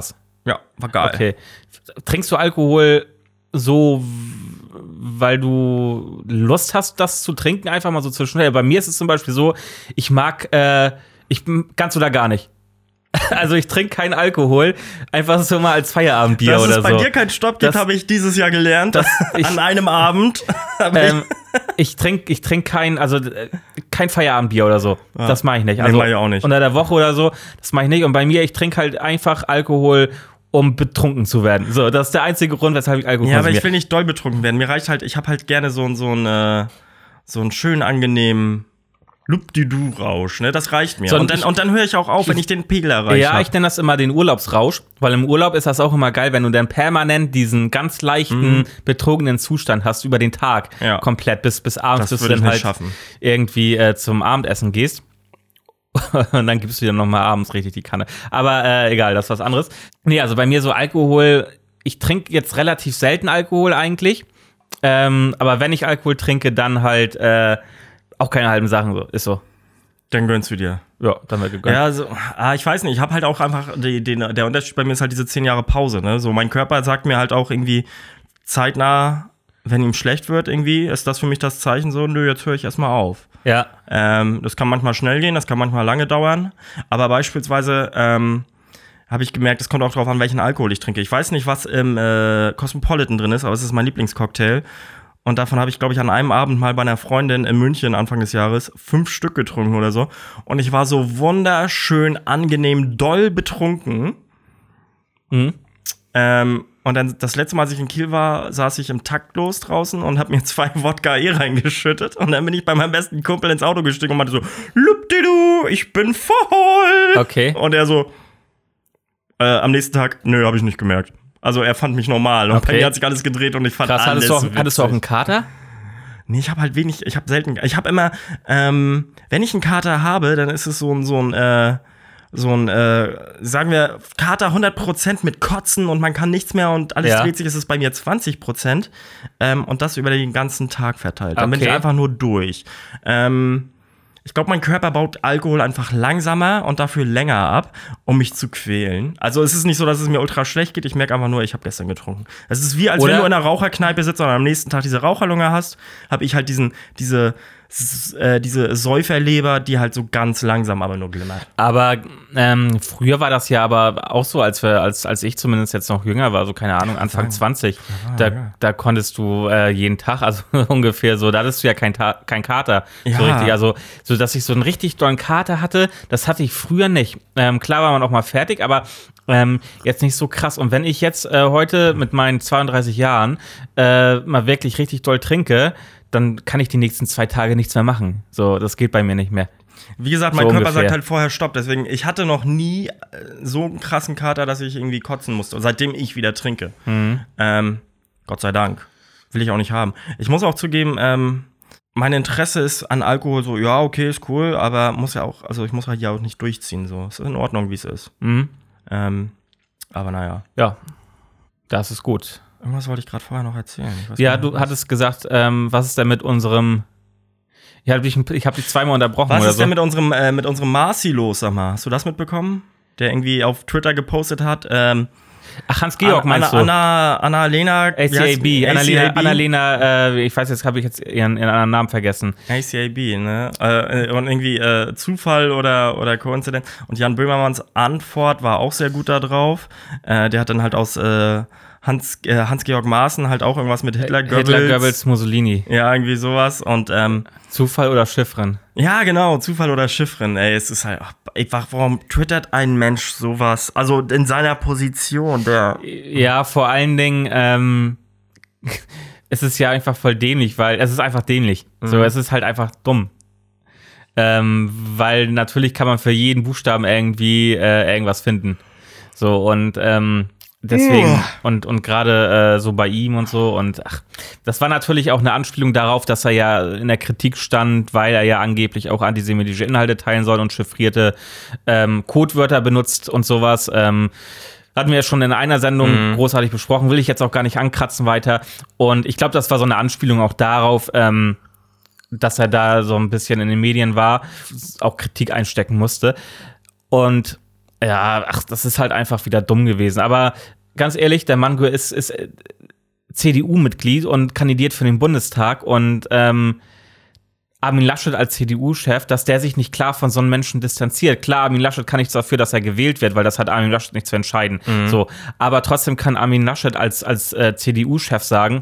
Ja, war geil. Okay. Trinkst du Alkohol so, weil du Lust hast, das zu trinken, einfach mal so zwischendurch? Bei mir ist es zum Beispiel so, ich mag, ganz oder gar nicht. Also ich trinke keinen Alkohol, einfach so mal als Feierabendbier oder so. Dass es bei dir keinen Stopp gibt, habe ich dieses Jahr gelernt. An einem Abend. Ich trinke kein Feierabendbier oder so. Ja. Das mache ich nicht. Also mach ich auch nicht. Unter der Woche oder so, das mache ich nicht. Und bei mir, ich trinke halt einfach Alkohol, um betrunken zu werden. So, das ist der einzige Grund, weshalb ich Alkohol konsumiere. Ja, aber ich will nicht doll betrunken werden. Mir reicht halt, ich habe halt gerne so einen schönen, angenehmen Lupdidu-Rausch, ne? Das reicht mir. So, und dann höre ich auch auf, wenn ich den Pegel erreiche. Ja, ich nenne das immer den Urlaubsrausch, weil im Urlaub ist das auch immer geil, wenn du dann permanent diesen ganz leichten, betrunkenen Zustand hast über den Tag komplett, bis abends, bis du dann halt irgendwie zum Abendessen gehst. Und dann gibst du dir nochmal abends richtig die Kanne. Aber egal, das ist was anderes. Nee, also bei mir so Alkohol, ich trinke jetzt relativ selten Alkohol eigentlich. Aber wenn ich Alkohol trinke, dann halt auch keine halben Sachen, so. Ist so. Dann gönnst du dir. Ja, dann wird gegönnt. Ja, also, ich weiß nicht, ich habe halt auch einfach, der Unterschied bei mir ist halt diese 10 Jahre Pause, ne? So, mein Körper sagt mir halt auch irgendwie zeitnah, wenn ihm schlecht wird irgendwie, ist das für mich das Zeichen so, nö, jetzt höre ich erstmal auf. Ja. Das kann manchmal schnell gehen, das kann manchmal lange dauern, aber beispielsweise, habe ich gemerkt, es kommt auch darauf an, welchen Alkohol ich trinke. Ich weiß nicht, was im Cosmopolitan drin ist, aber es ist mein Lieblingscocktail. Und davon habe ich, glaube ich, an einem Abend mal bei einer Freundin in München Anfang des Jahres 5 Stück getrunken oder so. Und ich war so wunderschön, angenehm, doll betrunken. Und dann das letzte Mal, als ich in Kiel war, saß ich im Taktlos draußen und habe mir 2 Wodka reingeschüttet. Und dann bin ich bei meinem besten Kumpel ins Auto gestiegen und meinte so, Lupdidu, ich bin voll. Okay. Und er so, am nächsten Tag, nö, habe ich nicht gemerkt. Also er fand mich normal und bei mir hat sich alles gedreht und ich fand alles hattest du auch einen Kater? Nee, ich habe halt wenig, ich habe selten, ich habe immer, wenn ich einen Kater habe, dann ist es so ein sagen wir, Kater 100% mit Kotzen und man kann nichts mehr und alles dreht sich, ist es bei mir 20%. Und das über den ganzen Tag verteilt. Dann bin ich einfach nur durch. Ich glaube, mein Körper baut Alkohol einfach langsamer und dafür länger ab, um mich zu quälen. Also es ist nicht so, dass es mir ultra schlecht geht. Ich merke einfach nur, ich habe gestern getrunken. Es ist wie, als wenn du in einer Raucherkneipe sitzt und am nächsten Tag diese Raucherlunge hast, habe ich halt diese Säuferleber, die halt so ganz langsam aber nur glimmert. Aber früher war das ja aber auch so, als ich zumindest jetzt noch jünger war, so keine Ahnung, Anfang 20, da konntest du jeden Tag, also ungefähr so, da hattest du ja kein Kater, so richtig, also so, dass ich so einen richtig dollen Kater hatte, das hatte ich früher nicht. Klar war man auch mal fertig, aber jetzt nicht so krass. Und wenn ich jetzt heute mit meinen 32 Jahren mal wirklich richtig doll trinke, dann kann ich die nächsten 2 Tage nichts mehr machen. So, das geht bei mir nicht mehr. Wie gesagt, mein Körper sagt halt vorher Stopp. Deswegen, ich hatte noch nie so einen krassen Kater, dass ich irgendwie kotzen musste, seitdem ich wieder trinke. Gott sei Dank. Will ich auch nicht haben. Ich muss auch zugeben, mein Interesse ist an Alkohol so, ja, okay, ist cool, aber muss ja auch, also ich muss halt ja auch nicht durchziehen. So. Es ist in Ordnung, wie es ist. Aber naja. Ja, das ist gut. Irgendwas wollte ich gerade vorher noch erzählen. Ja, du hattest gesagt, was ist denn mit unserem. Ich hab dich zweimal unterbrochen. Was oder ist so? Denn mit unserem Marci los, sag mal? Hast du das mitbekommen? Der irgendwie auf Twitter gepostet hat. Ach, Hans-Georg meinst du? Annalena. ACAB. Annalena, ich weiß jetzt, habe ich jetzt ihren anderen Namen vergessen. ACAB, ne? Und irgendwie Zufall oder Koinzidenz. Und Jan Böhmermanns Antwort war auch sehr gut da drauf. Der hat dann halt aus Hans-Georg Maaßen halt auch irgendwas mit Hitler, Goebbels, Mussolini. Ja, irgendwie sowas. Und Zufall oder Chiffren? Ja, genau, Zufall oder Chiffren. Ey, es ist halt, warum twittert ein Mensch sowas? Also in seiner Position, Ja, vor allen Dingen, es ist ja einfach voll dämlich, weil es ist einfach dämlich. So, es ist halt einfach dumm. Weil natürlich kann man für jeden Buchstaben irgendwie irgendwas finden. So, und deswegen, und gerade so bei ihm und so, und das war natürlich auch eine Anspielung darauf, dass er ja in der Kritik stand, weil er ja angeblich auch antisemitische Inhalte teilen soll und chiffrierte Codewörter benutzt und sowas. Hatten wir ja schon in einer Sendung großartig besprochen, will ich jetzt auch gar nicht ankratzen weiter. Und ich glaube, das war so eine Anspielung auch darauf, dass er da so ein bisschen in den Medien war, auch Kritik einstecken musste. Und Ja, das ist halt einfach wieder dumm gewesen. Aber ganz ehrlich, der Mann ist CDU-Mitglied und kandidiert für den Bundestag und Armin Laschet als CDU-Chef, dass der sich nicht klar von so einem Menschen distanziert. Klar, Armin Laschet kann nichts dafür, dass er gewählt wird, weil das hat Armin Laschet nicht zu entscheiden. So, aber trotzdem kann Armin Laschet als CDU-Chef sagen,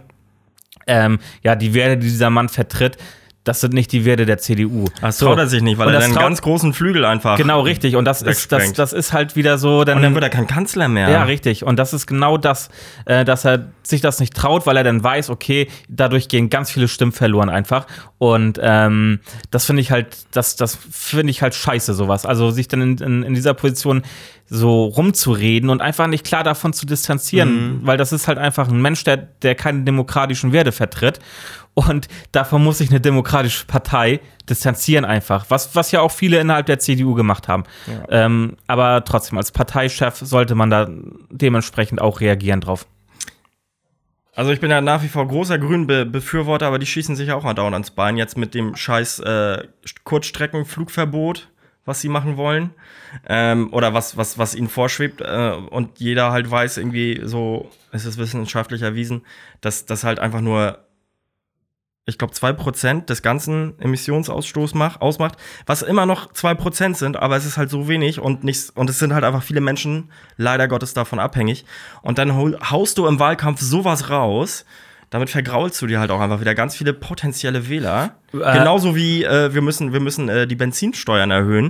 die Werte, die dieser Mann vertritt, das sind nicht die Werte der CDU. Das traut er sich nicht, weil er einen ganz großen Flügel einfach. Genau, richtig. Und das ist halt wieder so. Und dann wird er kein Kanzler mehr. Ja, richtig. Und das ist genau das, dass er sich das nicht traut, weil er dann weiß, okay, dadurch gehen ganz viele Stimmen verloren einfach. Und das finde ich halt, das finde ich halt scheiße, sowas. Also sich dann in dieser Position so rumzureden und einfach nicht klar davon zu distanzieren, weil das ist halt einfach ein Mensch, der keine demokratischen Werte vertritt. Und davon muss sich eine demokratische Partei distanzieren einfach, was ja auch viele innerhalb der CDU gemacht haben. Ja. Aber trotzdem, als Parteichef sollte man da dementsprechend auch reagieren drauf. Also ich bin ja nach wie vor großer Grünen-Befürworter, aber die schießen sich auch mal dauernd ans Bein, jetzt mit dem scheiß Kurzstreckenflugverbot, was sie machen wollen. Oder was ihnen vorschwebt. Und jeder halt weiß irgendwie so, es ist wissenschaftlich erwiesen, dass das halt einfach nur, ich glaube, 2% des ganzen Emissionsausstoßes ausmacht, was immer noch 2% sind, aber es ist halt so wenig und es sind halt einfach viele Menschen leider Gottes davon abhängig. Und dann haust du im Wahlkampf sowas raus, damit vergraulst du dir halt auch einfach wieder ganz viele potenzielle Wähler. Genauso wie wir müssen die Benzinsteuern erhöhen.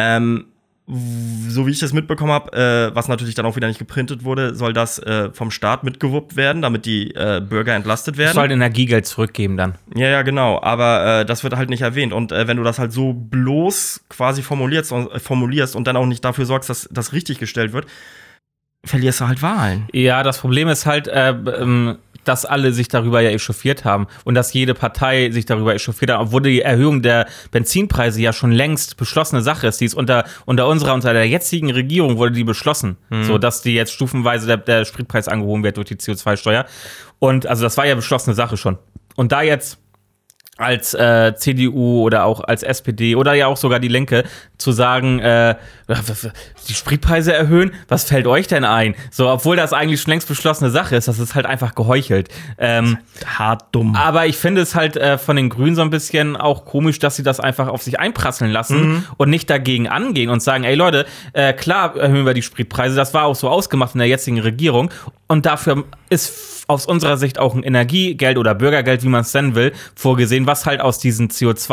So wie ich das mitbekommen habe, was natürlich dann auch wieder nicht geprintet wurde, soll das vom Staat mitgewuppt werden, damit die Bürger entlastet werden. Es soll Energiegeld zurückgeben dann. Ja, genau, aber das wird halt nicht erwähnt. Und wenn du das halt so bloß quasi formulierst und dann auch nicht dafür sorgst, dass das richtig gestellt wird, verlierst du halt Wahlen. Ja, das Problem ist halt, dass alle sich darüber ja echauffiert haben und dass jede Partei sich darüber echauffiert hat, obwohl die Erhöhung der Benzinpreise ja schon längst beschlossene Sache ist. Die ist unter der jetzigen Regierung wurde die beschlossen, so dass die jetzt stufenweise der Spritpreis angehoben wird durch die CO2-Steuer. Und also das war ja beschlossene Sache schon. Und da jetzt als CDU oder auch als SPD oder ja auch sogar die Linke zu sagen, die Spritpreise erhöhen, was fällt euch denn ein? So, obwohl das eigentlich schon längst beschlossene Sache ist, das ist halt einfach geheuchelt. Hart dumm. Aber ich finde es halt von den Grünen so ein bisschen auch komisch, dass sie das einfach auf sich einprasseln lassen und nicht dagegen angehen und sagen, ey Leute, klar erhöhen wir die Spritpreise, das war auch so ausgemacht in der jetzigen Regierung und dafür ist aus unserer Sicht auch ein Energiegeld oder Bürgergeld, wie man es nennen will, vorgesehen, was halt aus diesen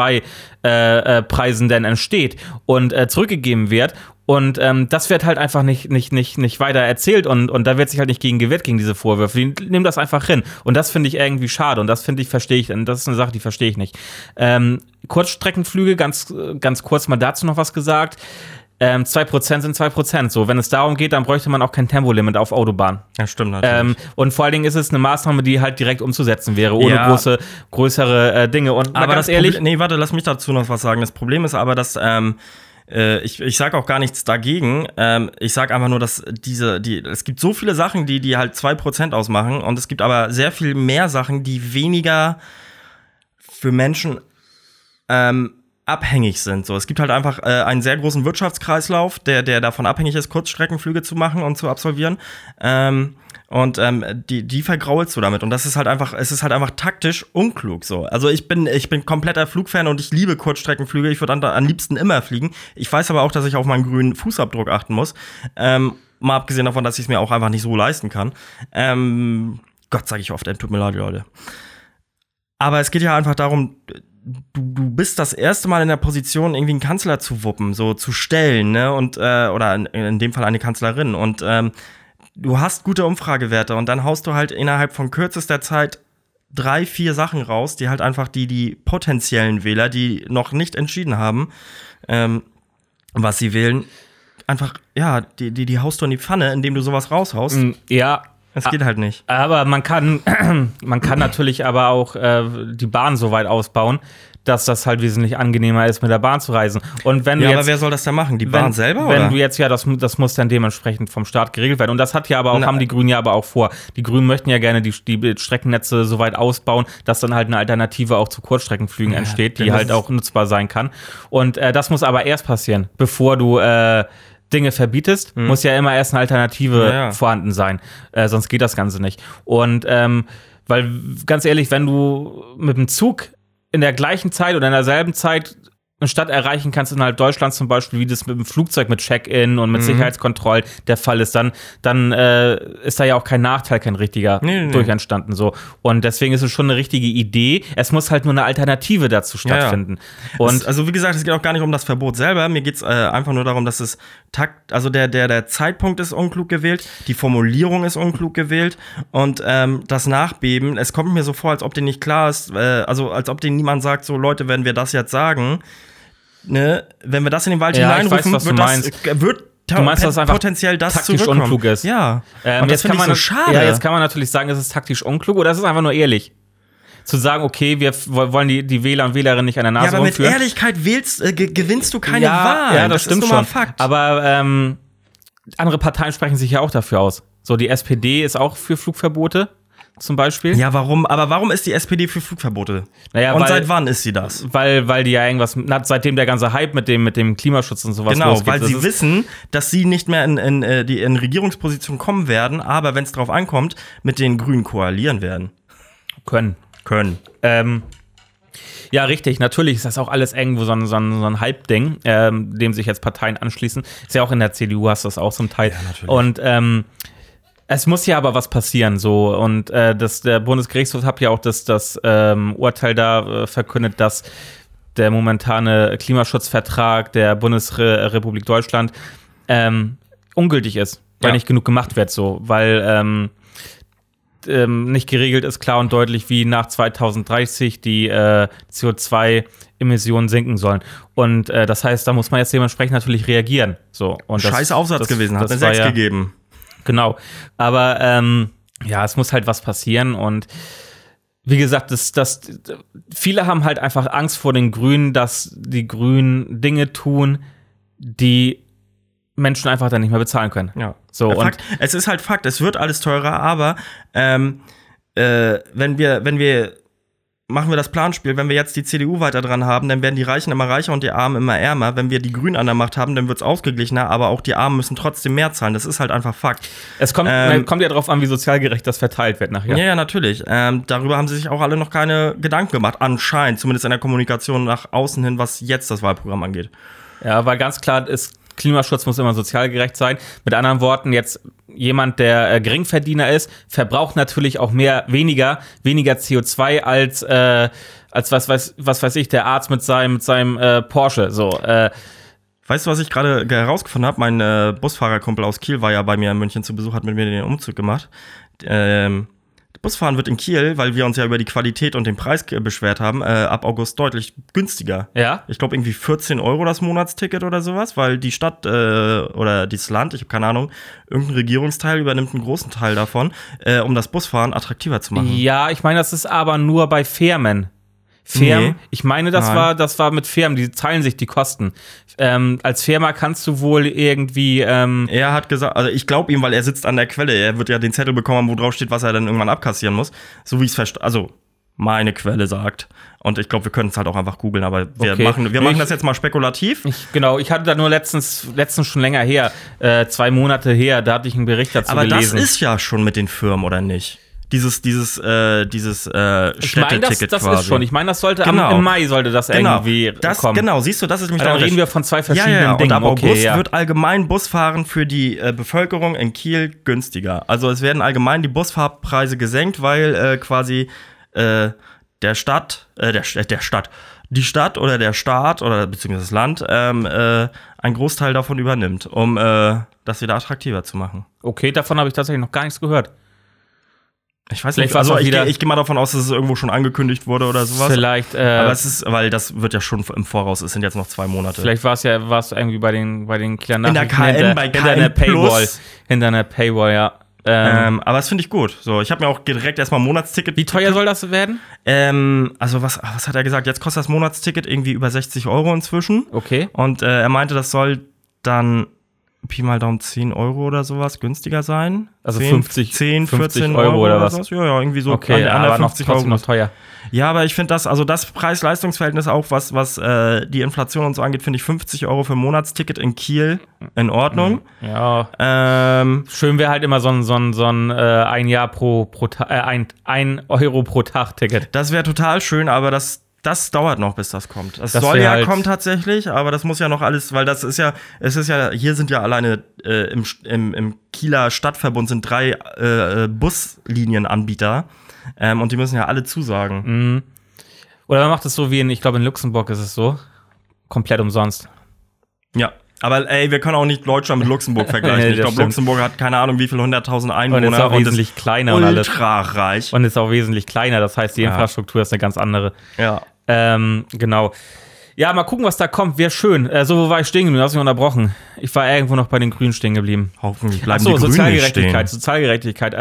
CO2-Preisen denn entsteht und zurückgegeben wird. Und das wird halt einfach nicht weiter erzählt und da wird sich halt nicht gegen gewehrt, gegen diese Vorwürfe. Die nehmen das einfach hin. Und das finde ich irgendwie schade und das verstehe ich, und das ist eine Sache, die verstehe ich nicht. Kurzstreckenflüge, ganz kurz mal dazu noch was gesagt. 2% sind 2%. So, wenn es darum geht, dann bräuchte man auch kein Tempolimit auf Autobahn. Ja, stimmt natürlich. Und vor allen Dingen ist es eine Maßnahme, die halt direkt umzusetzen wäre, ohne größere Dinge. Und aber ganz ehrlich. Lass mich dazu noch was sagen. Das Problem ist aber, dass ich sage auch gar nichts dagegen. Ich sage einfach nur, dass es gibt so viele Sachen, die halt 2% ausmachen und es gibt aber sehr viel mehr Sachen, die weniger für Menschen abhängig sind. So, es gibt halt einfach einen sehr großen Wirtschaftskreislauf, der davon abhängig ist, Kurzstreckenflüge zu machen und zu absolvieren. Die vergraulst du damit. Und es ist halt einfach taktisch unklug so. Also ich bin kompletter Flugfan und ich liebe Kurzstreckenflüge. Ich würde am liebsten immer fliegen. Ich weiß aber auch, dass ich auf meinen grünen Fußabdruck achten muss. Mal abgesehen davon, dass ich es mir auch einfach nicht so leisten kann. Gott, sage ich oft, tut mir leid, Leute. Aber es geht ja einfach darum, du bist das erste Mal in der Position, irgendwie einen Kanzler zu wuppen, so zu stellen, ne? Und, oder in dem Fall eine Kanzlerin. Und du hast gute Umfragewerte und dann haust du halt innerhalb von kürzester Zeit 3-4 Sachen raus, die halt einfach die potenziellen Wähler, die noch nicht entschieden haben, was sie wählen, einfach, ja, die haust du in die Pfanne, indem du sowas raushaust. Ja. Es geht halt nicht. Aber man kann natürlich aber auch die Bahn so weit ausbauen, dass das halt wesentlich angenehmer ist, mit der Bahn zu reisen. Und wenn du aber wer soll das denn machen? Die Bahn selber, wenn oder? Du jetzt, das muss dann dementsprechend vom Staat geregelt werden. Und das hat ja aber auch, haben die Grünen ja aber auch vor. Die Grünen möchten ja gerne die Streckennetze so weit ausbauen, dass dann halt eine Alternative auch zu Kurzstreckenflügen entsteht, die halt auch nutzbar sein kann. Und das muss aber erst passieren, bevor du Dinge verbietest, muss ja immer erst eine Alternative vorhanden sein. Sonst geht das Ganze nicht. Und weil, ganz ehrlich, wenn du mit dem Zug in der gleichen Zeit oder in derselben Zeit eine Stadt erreichen kannst, innerhalb Deutschlands zum Beispiel, wie das mit dem Flugzeug mit Check-in und mit Sicherheitskontrollen der Fall ist, dann ist da ja auch kein Nachteil, kein richtiger durch entstanden. So. Und deswegen ist es schon eine richtige Idee. Es muss halt nur eine Alternative dazu stattfinden. Ja. Und also wie gesagt, es geht auch gar nicht um das Verbot selber. Mir geht es einfach nur darum, dass es der Zeitpunkt ist unklug gewählt, die Formulierung ist unklug gewählt und das Nachbeben, es kommt mir so vor, als ob denen nicht klar ist, also als ob denen niemand sagt, so Leute, wenn wir das jetzt sagen, ne, wenn wir das in den Wald hineinrufen, du meinst, dass einfach potenziell das taktisch unklug ist. Ja. Und das finde ich so schade. Ja, jetzt kann man natürlich sagen, es ist taktisch unklug oder es ist einfach nur ehrlich. Zu sagen, okay, wir wollen die Wähler und Wählerinnen nicht an der Nase rumführen. Ja, aber mit Ehrlichkeit gewinnst du keine Wahl. Ja, das stimmt ist schon. Fakt. Aber andere Parteien sprechen sich ja auch dafür aus. So, die SPD ist auch für Flugverbote. Zum Beispiel. Ja, warum? Aber warum ist die SPD für Flugverbote? Und seit wann ist sie das? Weil die ja irgendwas, seitdem der ganze Hype mit dem Klimaschutz und sowas losgeht. Genau, weil sie wissen, dass sie nicht mehr in Regierungsposition kommen werden, aber wenn es drauf ankommt, mit den Grünen koalieren werden. Können. Ja, richtig. Natürlich ist das auch alles irgendwo so ein Hype-Ding, dem sich jetzt Parteien anschließen. Ist ja auch in der CDU, hast du das auch zum Teil. Ja, natürlich. Und es muss ja aber was passieren, so. Und der Bundesgerichtshof hat ja auch das Urteil da verkündet, dass der momentane Klimaschutzvertrag der Bundesrepublik Deutschland ungültig ist, weil nicht genug gemacht wird, so. Weil nicht geregelt ist klar und deutlich, wie nach 2030 die CO2-Emissionen sinken sollen. Und das heißt, da muss man jetzt dementsprechend natürlich reagieren. So. Und Scheiß Aufsatz gewesen, hat eine 6 gegeben. Genau, aber es muss halt was passieren und wie gesagt, viele haben halt einfach Angst vor den Grünen, dass die Grünen Dinge tun, die Menschen einfach dann nicht mehr bezahlen können. Ja. So, Fakt, es ist halt Fakt, es wird alles teurer, aber wenn wir machen wir das Planspiel, wenn wir jetzt die CDU weiter dran haben, dann werden die Reichen immer reicher und die Armen immer ärmer. Wenn wir die Grünen an der Macht haben, dann wird es ausgeglichener, aber auch die Armen müssen trotzdem mehr zahlen. Das ist halt einfach Fakt. Es kommt ja drauf an, wie sozialgerecht das verteilt wird nachher. Ja, natürlich. Darüber haben sie sich auch alle noch keine Gedanken gemacht, anscheinend, zumindest in der Kommunikation nach außen hin, was jetzt das Wahlprogramm angeht. Ja, weil ganz klar ist, Klimaschutz muss immer sozial gerecht sein. Mit anderen Worten, jetzt jemand, der Geringverdiener ist, verbraucht natürlich auch weniger CO2 als was weiß ich, der Arzt mit seinem Porsche. So. Weißt du, was ich gerade herausgefunden habe? Mein Busfahrerkumpel aus Kiel war ja bei mir in München zu Besuch, hat mit mir den Umzug gemacht. Busfahren wird in Kiel, weil wir uns ja über die Qualität und den Preis beschwert haben, ab August deutlich günstiger. Ja? Ich glaube irgendwie 14 € das Monatsticket oder sowas, weil die Stadt oder das Land, ich habe keine Ahnung, irgendein Regierungsteil übernimmt einen großen Teil davon, um das Busfahren attraktiver zu machen. Ja, ich meine, das ist aber nur bei Firmen. Nee. Ich meine, das war mit Firmen, die teilen sich die Kosten. Als Firma kannst du wohl irgendwie Er hat gesagt, also ich glaube ihm, weil er sitzt an der Quelle. Er wird ja den Zettel bekommen, wo drauf steht, was er dann irgendwann abkassieren muss. So wie ich es also meine Quelle sagt. Und ich glaube, wir können es halt auch einfach googeln, aber wir machen das jetzt mal spekulativ. Ich hatte da nur letztens schon länger her, 2 Monate her, da hatte ich einen Bericht dazu gelesen. Aber das ist ja schon mit den Firmen, oder nicht? Dieses Städteticket das quasi. Ist schon. Ich meine, das sollte im Mai sollte das irgendwie kommen. Genau, siehst du, das ist mich dann reden wir von 2 verschiedenen Dingen. Und ab August wird allgemein Busfahren für die Bevölkerung in Kiel günstiger. Also es werden allgemein die Busfahrpreise gesenkt, weil quasi die Stadt oder der Staat oder beziehungsweise das Land einen Großteil davon übernimmt, um das wieder attraktiver zu machen. Okay, davon habe ich tatsächlich noch gar nichts gehört. Ich weiß nicht, also ich gehe mal davon aus, dass es irgendwo schon angekündigt wurde oder sowas. Vielleicht, aber es ist, weil das wird ja schon im Voraus, es sind jetzt noch 2 Monate. Vielleicht war es irgendwie bei den Killern in der KN, bei KN Plus. Hinter einer Paywall, ja. Aber das finde ich gut. So, ich habe mir auch direkt erstmal ein Monatsticket. Wie teuer soll das werden? Also was hat er gesagt? Jetzt kostet das Monatsticket irgendwie über 60 € inzwischen. Okay. Und er meinte, das soll dann Pi mal Daumen 10 Euro oder sowas günstiger sein. Also 10, 14 Euro oder was? Ja, irgendwie so. Okay, aber 50 trotzdem noch teuer. Ja, aber ich finde das Preis-Leistungs-Verhältnis auch, was die Inflation und so angeht, finde ich 50 Euro für ein Monatsticket in Kiel in Ordnung. Ja. Schön wäre halt immer so ein ein Jahr ein Euro pro Tag Ticket. Das wäre total schön, aber das dauert noch, bis das kommt. Das soll ja kommen tatsächlich, aber das muss ja noch alles, weil hier sind ja alleine im Kieler Stadtverbund sind 3 Buslinienanbieter und die müssen ja alle zusagen. Mhm. Oder man macht es so wie ich glaube in Luxemburg ist es so, komplett umsonst. Ja. Aber wir können auch nicht Deutschland mit Luxemburg vergleichen. Ich glaube, Luxemburg hat keine Ahnung, wie viele 100.000 Einwohner. Und ist auch wesentlich kleiner und alles. Ultra reich. Und ist auch wesentlich kleiner, das heißt, die Infrastruktur ist eine ganz andere. Ja. Genau. Ja, mal gucken, was da kommt. Wäre schön. Wo war ich stehen geblieben? Du hast mich unterbrochen. Ich war irgendwo noch bei den Grünen stehen geblieben. Hoffentlich bleiben die Grünen nicht stehen. Sozialgerechtigkeit.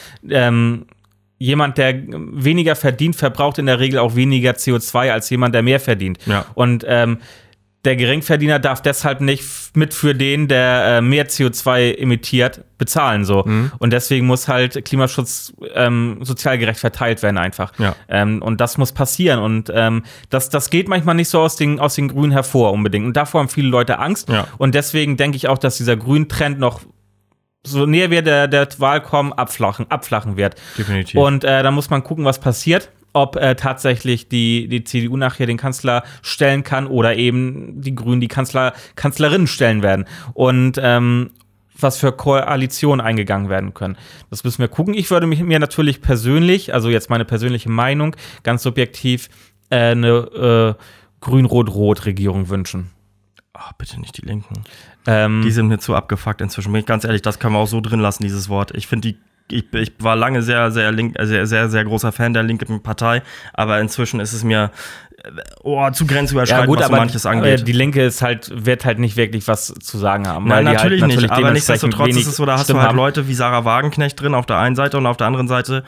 Jemand, der weniger verdient, verbraucht in der Regel auch weniger CO2 als jemand, der mehr verdient. Ja. Und der Geringverdiener darf deshalb nicht mit für den, der mehr CO2 emittiert, bezahlen. So. Mhm. Und deswegen muss halt Klimaschutz sozial gerecht verteilt werden einfach. Ja. Und das muss passieren. Und das geht manchmal nicht so aus den Grünen hervor unbedingt. Und davor haben viele Leute Angst. Ja. Und deswegen denke ich auch, dass dieser Grün-Trend noch so näher wir der Wahl kommen, abflachen wird. Definitiv. Und da muss man gucken, was passiert. Ob tatsächlich die CDU nachher den Kanzler stellen kann oder eben die Grünen die Kanzlerin stellen werden. Und was für Koalitionen eingegangen werden können. Das müssen wir gucken. Ich würde mir natürlich persönlich, also jetzt meine persönliche Meinung, ganz subjektiv, eine Grün-Rot-Rot-Regierung wünschen. Ach, bitte nicht die Linken. Die sind mir zu abgefuckt inzwischen. Bin ich ganz ehrlich, das können wir auch so drin lassen, dieses Wort. Ich finde ich war lange sehr, sehr sehr großer Fan der linken Partei, aber inzwischen ist es mir zu grenzüberschreitend, was so manches angeht. Die Linke wird halt nicht wirklich was zu sagen haben. Nein, natürlich halt nicht, aber nichtsdestotrotz ist es so, da hast du halt Leute wie Sarah Wagenknecht drin auf der einen Seite und auf der anderen Seite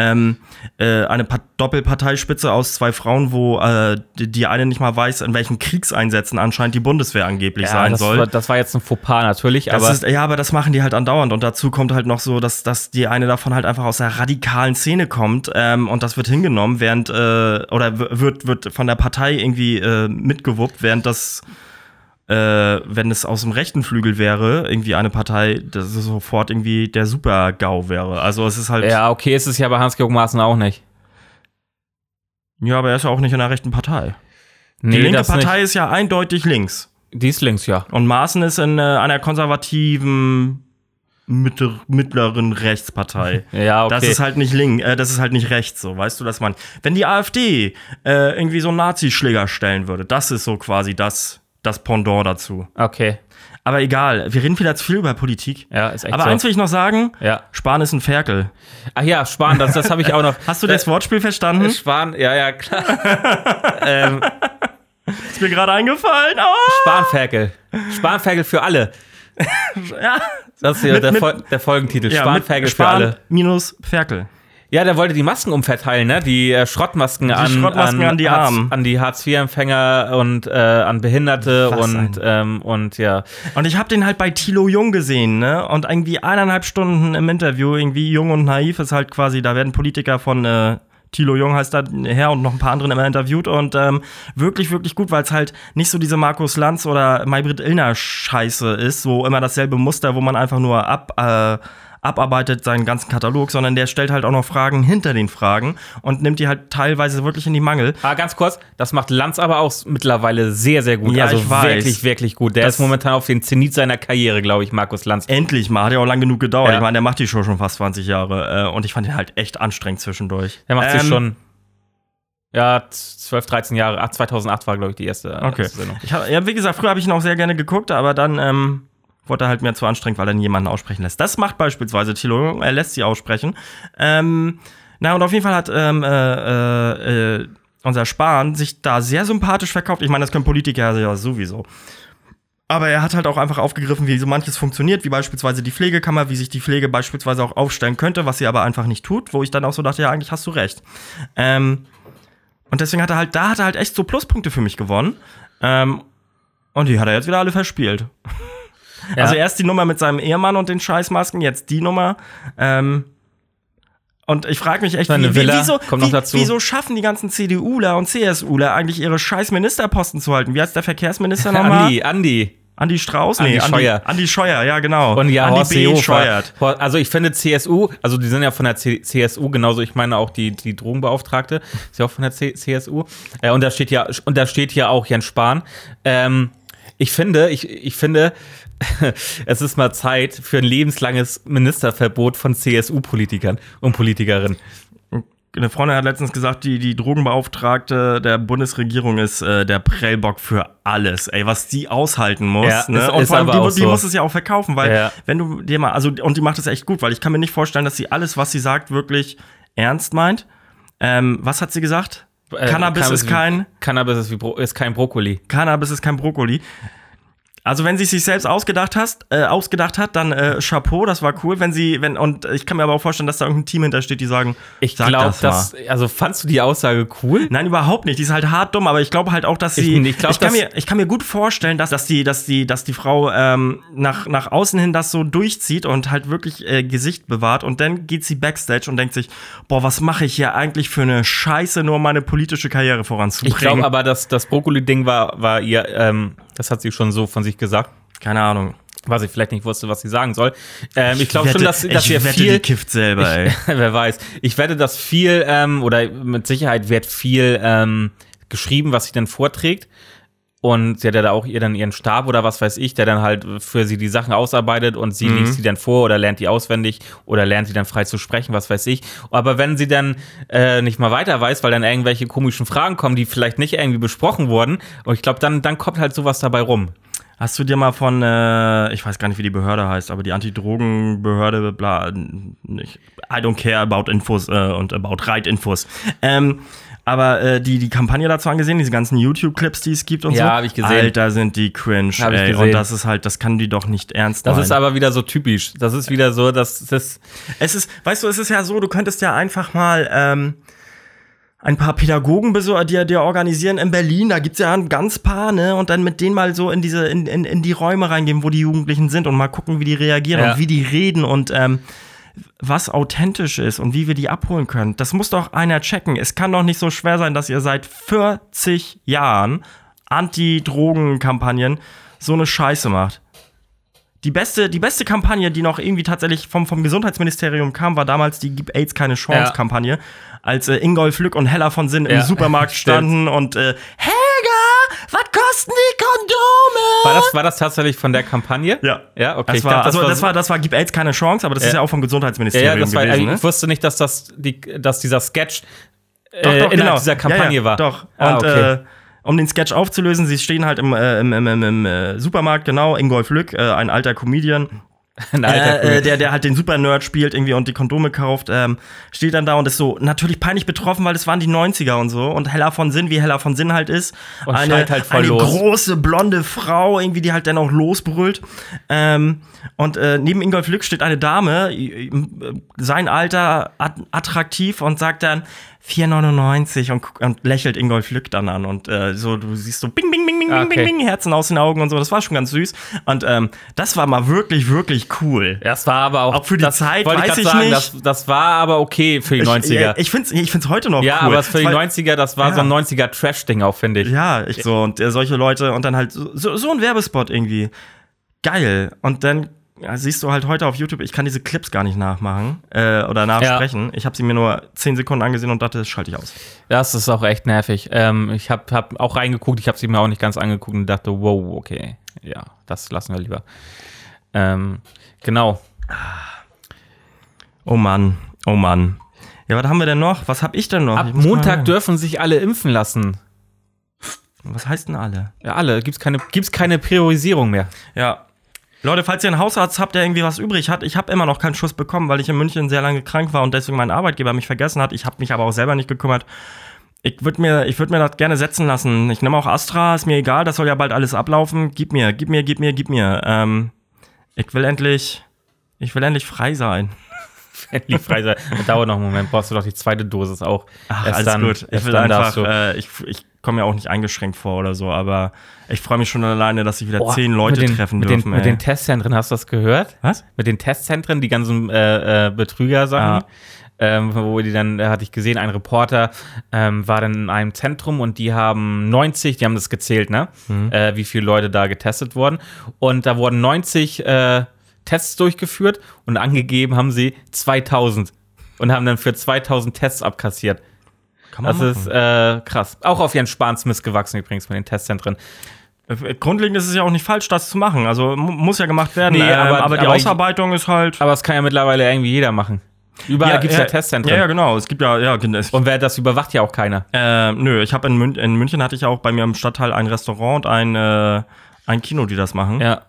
eine Doppelparteispitze aus 2 Frauen, wo die eine nicht mal weiß, in welchen Kriegseinsätzen anscheinend die Bundeswehr angeblich sein soll. Das war jetzt ein Fauxpas natürlich, aber das machen die halt andauernd und dazu kommt halt noch so, dass die eine davon halt einfach aus der radikalen Szene kommt und das wird hingenommen, während oder wird von der Partei irgendwie mitgewuppt, während das wenn es aus dem rechten Flügel wäre, irgendwie eine Partei, das ist sofort irgendwie der Super-GAU wäre. Also es ist halt. Ja, okay, ist es ja bei Hans-Georg Maaßen auch nicht. Ja, aber er ist ja auch nicht in der rechten Partei. Nee, die linke Partei ist ja eindeutig links. Die ist links, ja. Und Maaßen ist in einer konservativen mittleren Rechtspartei. Ja, okay. Das ist halt nicht das ist halt nicht rechts, so, weißt du, dass man. Wenn die AfD irgendwie so einen Nazischläger stellen würde, das ist so quasi das Pendant dazu. Okay. Aber egal, wir reden wieder zu viel über Politik. Ja, ist echt aber so. Eins will ich noch sagen, ja. Spahn ist ein Ferkel. Ach ja, Spahn, das habe ich auch noch. Hast du das Wortspiel verstanden? Spahn, ja, klar. Ist mir gerade eingefallen. Oh! Spanferkel. Spanferkel für alle. Ja. Das ist der Folgentitel. Ja, Spanferkel für alle. Minus Ferkel. Ja, der wollte die Masken umverteilen, ne? Die Schrottmasken an die Armen. An die Hartz-IV-Empfänger und an Behinderte und ja. Und ich habe den halt bei Thilo Jung gesehen, ne? Und irgendwie 1,5 Stunden im Interview, irgendwie Jung und Naiv ist halt quasi, da werden Politiker von Thilo Jung heißt da her und noch ein paar andere immer interviewt und wirklich, wirklich gut, weil es halt nicht so diese Markus Lanz oder Maybrit Illner Scheiße ist, so immer dasselbe Muster, wo man einfach nur abarbeitet seinen ganzen Katalog, sondern der stellt halt auch noch Fragen hinter den Fragen und nimmt die halt teilweise wirklich in die Mangel. Ganz kurz, das macht Lanz aber auch mittlerweile sehr, sehr gut. Ja, also ich weiß. Wirklich, wirklich gut. Der ist momentan auf den Zenit seiner Karriere, glaube ich, Markus Lanz. Endlich mal, hat ja auch lang genug gedauert. Ja. Ich meine, der macht die Show schon fast 20 Jahre und ich fand ihn halt echt anstrengend zwischendurch. Der macht sie schon 12, 13 Jahre. 2008 war, glaube ich, die erste Sendung. Wie gesagt, früher habe ich ihn auch sehr gerne geguckt, aber dann wurde er halt mir zu anstrengend, weil er jemanden aussprechen lässt. Das macht beispielsweise Thilo Jung, er lässt sie aussprechen. Und auf jeden Fall hat unser Spahn sich da sehr sympathisch verkauft. Ich meine, das können Politiker ja sowieso. Aber er hat halt auch einfach aufgegriffen, wie so manches funktioniert, wie beispielsweise die Pflegekammer, wie sich die Pflege beispielsweise auch aufstellen könnte, was sie aber einfach nicht tut, wo ich dann auch so dachte, ja, eigentlich hast du recht. Und deswegen hat er halt echt so Pluspunkte für mich gewonnen. Und die hat er jetzt wieder alle verspielt. Ja. Also erst die Nummer mit seinem Ehemann und den Scheißmasken, jetzt die Nummer. Und ich frage mich echt, wieso schaffen die ganzen CDUler und CSUler eigentlich ihre scheiß Ministerposten zu halten? Wie heißt der Verkehrsminister nochmal? Andi Strauß? Andi Scheuer, ja genau. Und ja, Andi B. Scheuert. Also ich finde CSU, also die sind ja von der CSU, genauso, ich meine auch die Drogenbeauftragte, ist ja auch von der CSU. Und da steht ja auch Jens Spahn. Ich finde, es ist mal Zeit für ein lebenslanges Ministerverbot von CSU-Politikern und Politikerinnen. Eine Freundin hat letztens gesagt, die Drogenbeauftragte der Bundesregierung ist der Prellbock für alles. Ey, was die aushalten muss. Ja, ne? Und vor allem, die muss es ja auch verkaufen, weil wenn du dir mal, und die macht es echt gut, weil ich kann mir nicht vorstellen, dass sie alles, was sie sagt, wirklich ernst meint. Was hat sie gesagt? Cannabis ist kein Brokkoli. Cannabis ist kein Brokkoli. Also wenn sie sich selbst ausgedacht hat, dann Chapeau, das war cool. Und ich kann mir aber auch vorstellen, dass da irgendein Team hintersteht, die sagen, ich glaube, also fandst du die Aussage cool? Nein, überhaupt nicht. Die ist halt hart dumm, aber ich glaube halt auch, dass sie. Ich kann mir gut vorstellen, dass die Frau nach außen hin das so durchzieht und halt wirklich Gesicht bewahrt und dann geht sie backstage und denkt sich, boah, was mache ich hier eigentlich für eine Scheiße, nur um meine politische Karriere voranzubringen. Ich glaube aber, dass das Brokkoli-Ding war ihr, das hat sie schon so von sich gesagt. Keine Ahnung. Was ich vielleicht nicht wusste, was sie sagen soll. Ich glaube schon, dass wir viel... die kifft selber, ey. Wer weiß. Ich wette, dass viel, oder mit Sicherheit wird viel geschrieben, was sie dann vorträgt. Und sie hat ja da auch ihren Stab oder was weiß ich, der dann halt für sie die Sachen ausarbeitet und sie liest die dann vor oder lernt die auswendig oder lernt sie dann frei zu sprechen, was weiß ich. Aber wenn sie dann nicht mal weiter weiß, weil dann irgendwelche komischen Fragen kommen, die vielleicht nicht irgendwie besprochen wurden, und ich glaube, dann kommt halt sowas dabei rum. Hast du dir mal von, ich weiß gar nicht, wie die Behörde heißt, aber die Antidrogenbehörde, bla, I don't care about Infos und about Reitinfos. Aber die Kampagne dazu angesehen, diese ganzen YouTube-Clips, die es gibt und so. Ja, hab ich gesehen. Alter, sind die cringe, ey. Und das ist halt, das kann die doch nicht ernst meinen. Das ist aber wieder so typisch. Das ist wieder so, dass das... Es ist ja so, du könntest ja einfach mal ein paar Pädagogen dir organisieren in Berlin, da gibt's ja ein ganz paar, ne, und dann mit denen mal so in die Räume reingehen, wo die Jugendlichen sind und mal gucken, wie die reagieren und wie die reden und was authentisch ist und wie wir die abholen können. Das muss doch einer checken. Es kann doch nicht so schwer sein, dass ihr seit 40 Jahren Anti-Drogen-Kampagnen so eine Scheiße macht. Die beste Kampagne, die noch irgendwie tatsächlich vom Gesundheitsministerium kam, war damals die Gib AIDS keine Chance-Kampagne, als Ingolf Lück und Hella von Sinn im Supermarkt standen und Helga, was kosten die Kondome? War das tatsächlich von der Kampagne? Ja. Ja, okay. Das war Gib AIDS keine Chance, aber das ist ja auch vom Gesundheitsministerium gewesen. Ich wusste nicht, dass dieser Sketch innerhalb dieser Kampagne war. Doch. Und okay. Um den Sketch aufzulösen, sie stehen halt im Supermarkt, genau, Ingolf Lück, ein alter Comedian, der halt den Super-Nerd spielt irgendwie und die Kondome kauft, steht dann da und ist so natürlich peinlich betroffen, weil das waren die 90er und so. Und Hella von Sinn, wie Hella von Sinn halt ist. Und eine große, blonde Frau, irgendwie, die halt dann auch losbrüllt. Und neben Ingolf Lück steht eine Dame, sein Alter, attraktiv und sagt dann 4,99 und lächelt Ingolf Lück dann an. Und so, du siehst so bing, bing, bing, bing, bing, bing, bing, Herzen aus den Augen und so. Das war schon ganz süß. Und das war mal wirklich, wirklich cool. Das war aber auch für die Zeit, weiß ich nicht. Das war aber okay für die 90er. Ich find's heute noch cool. Ja, aber für die 90er, das war so ein 90er-Trash-Ding auch, finde ich. Ja, und solche Leute und dann halt so ein Werbespot irgendwie. Geil. Und dann siehst du halt heute auf YouTube, ich kann diese Clips gar nicht nachmachen oder nachsprechen. Ja. Ich habe sie mir nur 10 Sekunden angesehen und dachte, das schalte ich aus. Das ist auch echt nervig. Ich hab auch reingeguckt, ich habe sie mir auch nicht ganz angeguckt und dachte, wow, okay, ja, das lassen wir lieber. Genau. Oh Mann. Ja, was haben wir denn noch? Was hab ich denn noch? Ab Montag dürfen sich alle impfen lassen. Was heißt denn alle? Ja, alle. Gibt's keine Priorisierung mehr. Ja. Leute, falls ihr einen Hausarzt habt, der irgendwie was übrig hat, ich habe immer noch keinen Schuss bekommen, weil ich in München sehr lange krank war und deswegen mein Arbeitgeber mich vergessen hat. Ich habe mich aber auch selber nicht gekümmert. Ich würd mir das gerne setzen lassen. Ich nehme auch Astra, ist mir egal, das soll ja bald alles ablaufen. Gib mir. Ich will endlich frei sein. Endlich frei sein. Das dauert noch einen Moment, brauchst du doch die zweite Dosis auch. Ach, alles dann, gut. Ich will einfach, ich komme mir auch nicht eingeschränkt vor oder so, aber ich freue mich schon alleine, dass ich wieder 10 Leute treffen dürfen. Mit den Testzentren, hast du das gehört? Was? Mit den Testzentren, die ganzen Betrüger-Sachen. Wo die dann, hatte ich gesehen, ein Reporter war dann in einem Zentrum und die haben das gezählt, ne? Wie viele Leute da getestet wurden. Und da wurden 90 Tests durchgeführt und angegeben haben sie 2000 und haben dann für 2000 Tests abkassiert. Das ist krass. Auch auf Jens Spahns Mist gewachsen übrigens mit den Testzentren. Grundlegend ist es ja auch nicht falsch, das zu machen. Also muss ja gemacht werden. Nee, aber die Ausarbeitung ist halt. Aber es kann ja mittlerweile irgendwie jeder machen. Überall gibt es ja Testzentren. Ja, genau. Es gibt ja. Und das überwacht ja auch keiner. Nö, ich habe in München hatte ich auch bei mir im Stadtteil ein Restaurant und ein Kino, die das machen. Ja.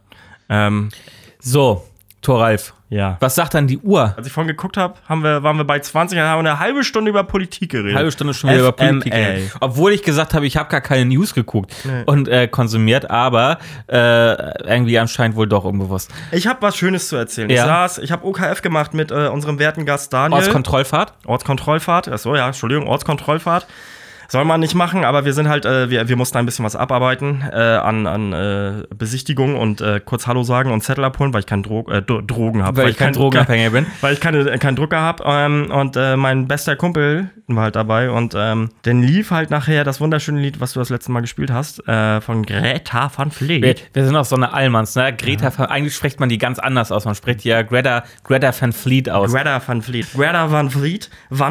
So, Thoralf. Ja. Was sagt dann die Uhr? Als ich vorhin geguckt habe, waren wir bei 20, dann haben wir eine halbe Stunde über Politik geredet. Eine halbe Stunde schon wieder über Politik geredet. Obwohl ich gesagt habe, ich habe gar keine News geguckt und konsumiert, aber irgendwie anscheinend wohl doch unbewusst. Ich habe was Schönes zu erzählen. Ja. Ich habe OKF gemacht mit unserem werten Gast Daniel. Ortskontrollfahrt? Achso, ja, Entschuldigung, Ortskontrollfahrt. Soll man nicht machen, aber wir sind halt, wir mussten ein bisschen was abarbeiten an Besichtigung und kurz Hallo sagen und Zettel abholen, weil ich keine Drogen habe. Weil ich kein Drogenabhängiger bin. Weil ich keinen Drucker habe. Und mein bester Kumpel war halt dabei und dann lief halt nachher das wunderschöne Lied, was du das letzte Mal gespielt hast, von Greta van Fleet. Wir sind auch so eine Allmanns, ne? Eigentlich spricht man die ganz anders aus. Man spricht ja Greta van Fleet aus. Greta van Fleet.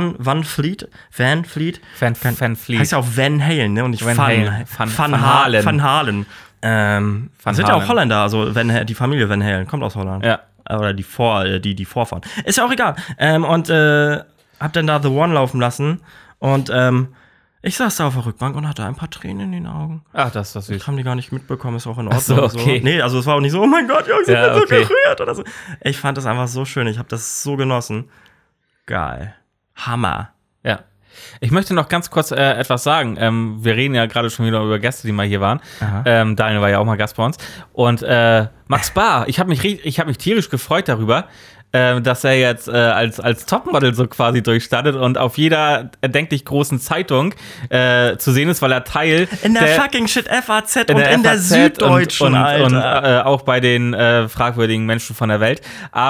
Van Fleet. Heißt ja auch Van Halen, ne? Und nicht Van Halen. Van Halen. Sind ja auch Holländer, also die Familie Van Halen kommt aus Holland. Ja. Oder die Vorfahren. Ist ja auch egal. Und hab dann da The One laufen lassen. Und ich saß da auf der Rückbank und hatte ein paar Tränen in den Augen. Ach, das ist das süß. Ich haben die gar nicht mitbekommen, ist auch in Ordnung. Ach so, okay. So. Nee, also es war auch nicht so, oh mein Gott, Jungs, ich bin so gerührt oder so. Ich fand das einfach so schön. Ich habe das so genossen. Geil. Hammer. Ja. Ich möchte noch ganz kurz etwas sagen. Wir reden ja gerade schon wieder über Gäste, die mal hier waren. Daniel war ja auch mal Gast bei uns. Und Max Bar, ich hab mich tierisch gefreut darüber, dass er jetzt als Topmodel so quasi durchstartet und auf jeder erdenklich großen Zeitung zu sehen ist, weil er Teil in der fucking Shit FAZ und in der Süddeutschen und auch bei den fragwürdigen Menschen von der Welt.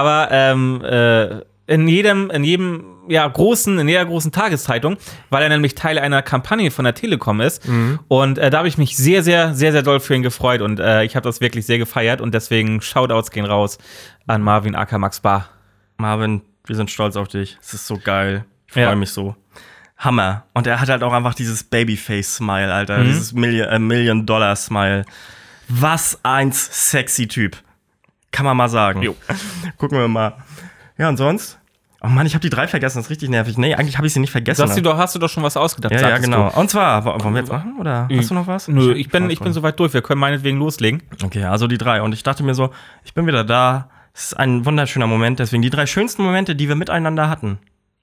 Aber in jeder großen Tageszeitung, weil er nämlich Teil einer Kampagne von der Telekom ist. Und da habe ich mich sehr, sehr, sehr, sehr doll für ihn gefreut und ich habe das wirklich sehr gefeiert und deswegen Shoutouts gehen raus an Marvin aka Max Bar. Marvin, wir sind stolz auf dich. Es ist so geil. Ich freue mich so. Hammer. Und er hat halt auch einfach dieses Babyface-Smile, Alter. Dieses Million-Dollar-Smile. Was ein sexy Typ. Kann man mal sagen. Jo. Gucken wir mal. Ja, und sonst? Oh Mann, ich habe die 3 vergessen, das ist richtig nervig. Nee, eigentlich habe ich sie nicht vergessen. Hast du doch schon was ausgedacht, ja, genau. Und zwar, wollen wir jetzt machen, oder hast du noch was? Nö, ich bin soweit durch, wir können meinetwegen loslegen. Okay, also die 3. Und ich dachte mir so, ich bin wieder da. Es ist ein wunderschöner Moment, deswegen die 3 schönsten Momente, die wir miteinander hatten.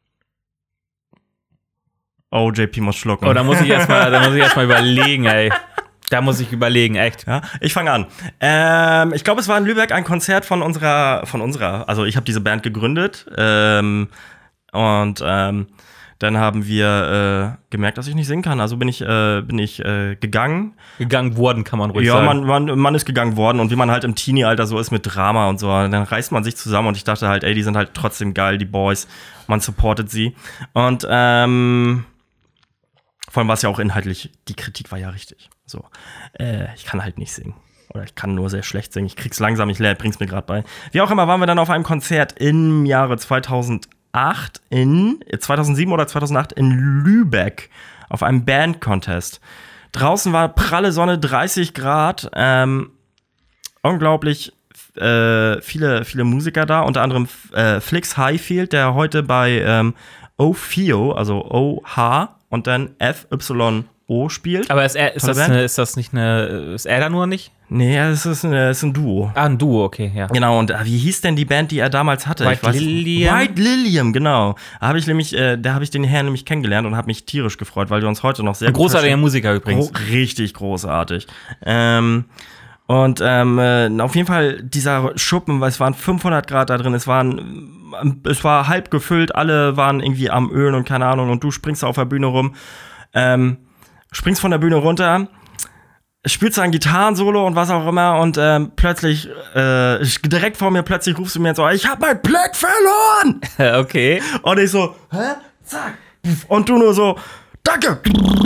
Oh, JP muss schlucken. Oh, da muss ich erstmal überlegen, ey. Da muss ich überlegen, echt. Ja, ich fange an. Ich glaube, es war in Lübeck ein Konzert von unserer, also ich habe diese Band gegründet und dann haben wir gemerkt, dass ich nicht singen kann. Also bin ich gegangen. Gegangen worden, kann man ruhig sagen. Ja, man ist gegangen worden und wie man halt im Teenie-Alter so ist mit Drama und so, dann reißt man sich zusammen und ich dachte halt, ey, die sind halt trotzdem geil, die Boys. Man supportet sie. Und vor allem war es ja auch inhaltlich, die Kritik war ja richtig. So, ich kann halt nicht singen. Oder ich kann nur sehr schlecht singen. Ich krieg's langsam, ich bring's mir gerade bei. Wie auch immer, waren wir dann auf einem Konzert im Jahre 2007 oder 2008 in Lübeck auf einem Band-Contest. Draußen war pralle Sonne, 30 Grad. Unglaublich viele Musiker da, unter anderem Flix Highfield, der heute bei OFIO, also OH und dann FYO spielt. Aber ist er da nur nicht? Nee, es ist ein Duo. Ah, ein Duo, okay, ja. Genau, und wie hieß denn die Band, die er damals hatte? White Lilium, genau. Da habe ich den Herrn nämlich kennengelernt und habe mich tierisch gefreut, weil wir uns heute noch sehr gut großartiger Musiker übrigens. Richtig großartig. Und auf jeden Fall dieser Schuppen, weil es waren 500 Grad da drin, es war halb gefüllt, alle waren irgendwie am Ölen und keine Ahnung und du springst auf der Bühne rum. springst von der Bühne runter, spielst ein Gitarrensolo und was auch immer und plötzlich, direkt vor mir, plötzlich rufst du mir so, ich hab mein Black verloren! Okay. Und ich so, hä? Zack. Und du nur so, danke!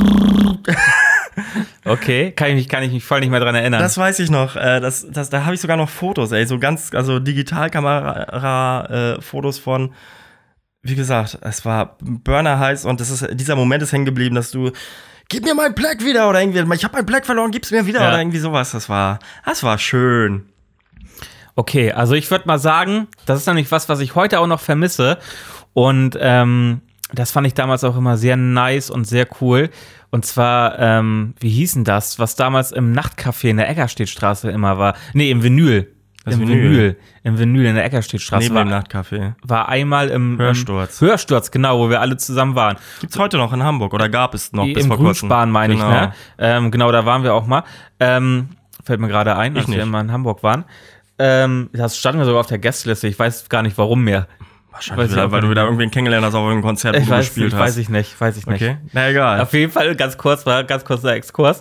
Okay, kann ich mich voll nicht mehr dran erinnern. Das weiß ich noch. Da habe ich sogar noch Fotos, so also Digitalkamera-Fotos von, wie gesagt, es war Burner heiß und dieser Moment ist hängen geblieben, dass du, gib mir mein Black wieder oder irgendwie, ich habe mein Black verloren, gib's mir wieder oder irgendwie sowas. Das war schön. Okay, also ich würde mal sagen, das ist nämlich was ich heute auch noch vermisse und das fand ich damals auch immer sehr nice und sehr cool. Und zwar, wie hieß denn das, was damals im Nachtcafé in der Eggerstedtstraße immer war? Nee, im Vinyl. Im Vinyl in der Eggerstedtstraße. Neben dem Nachtcafé. War einmal im Hörsturz, genau, wo wir alle zusammen waren. Gibt's heute noch in Hamburg oder gab es noch bis vor kurzem? Im Grünspan, meine ich, ne? Genau, da waren wir auch mal. Fällt mir gerade ein, als wir immer in Hamburg waren. Das standen wir sogar auf der Gästeliste. Ich weiß gar nicht, warum mehr. Wahrscheinlich weil du wieder irgendwen kennengelernt hast auf einem Konzert, wo du gespielt hast. Weiß ich nicht. Okay, na egal. Auf jeden Fall ganz kurzer Exkurs.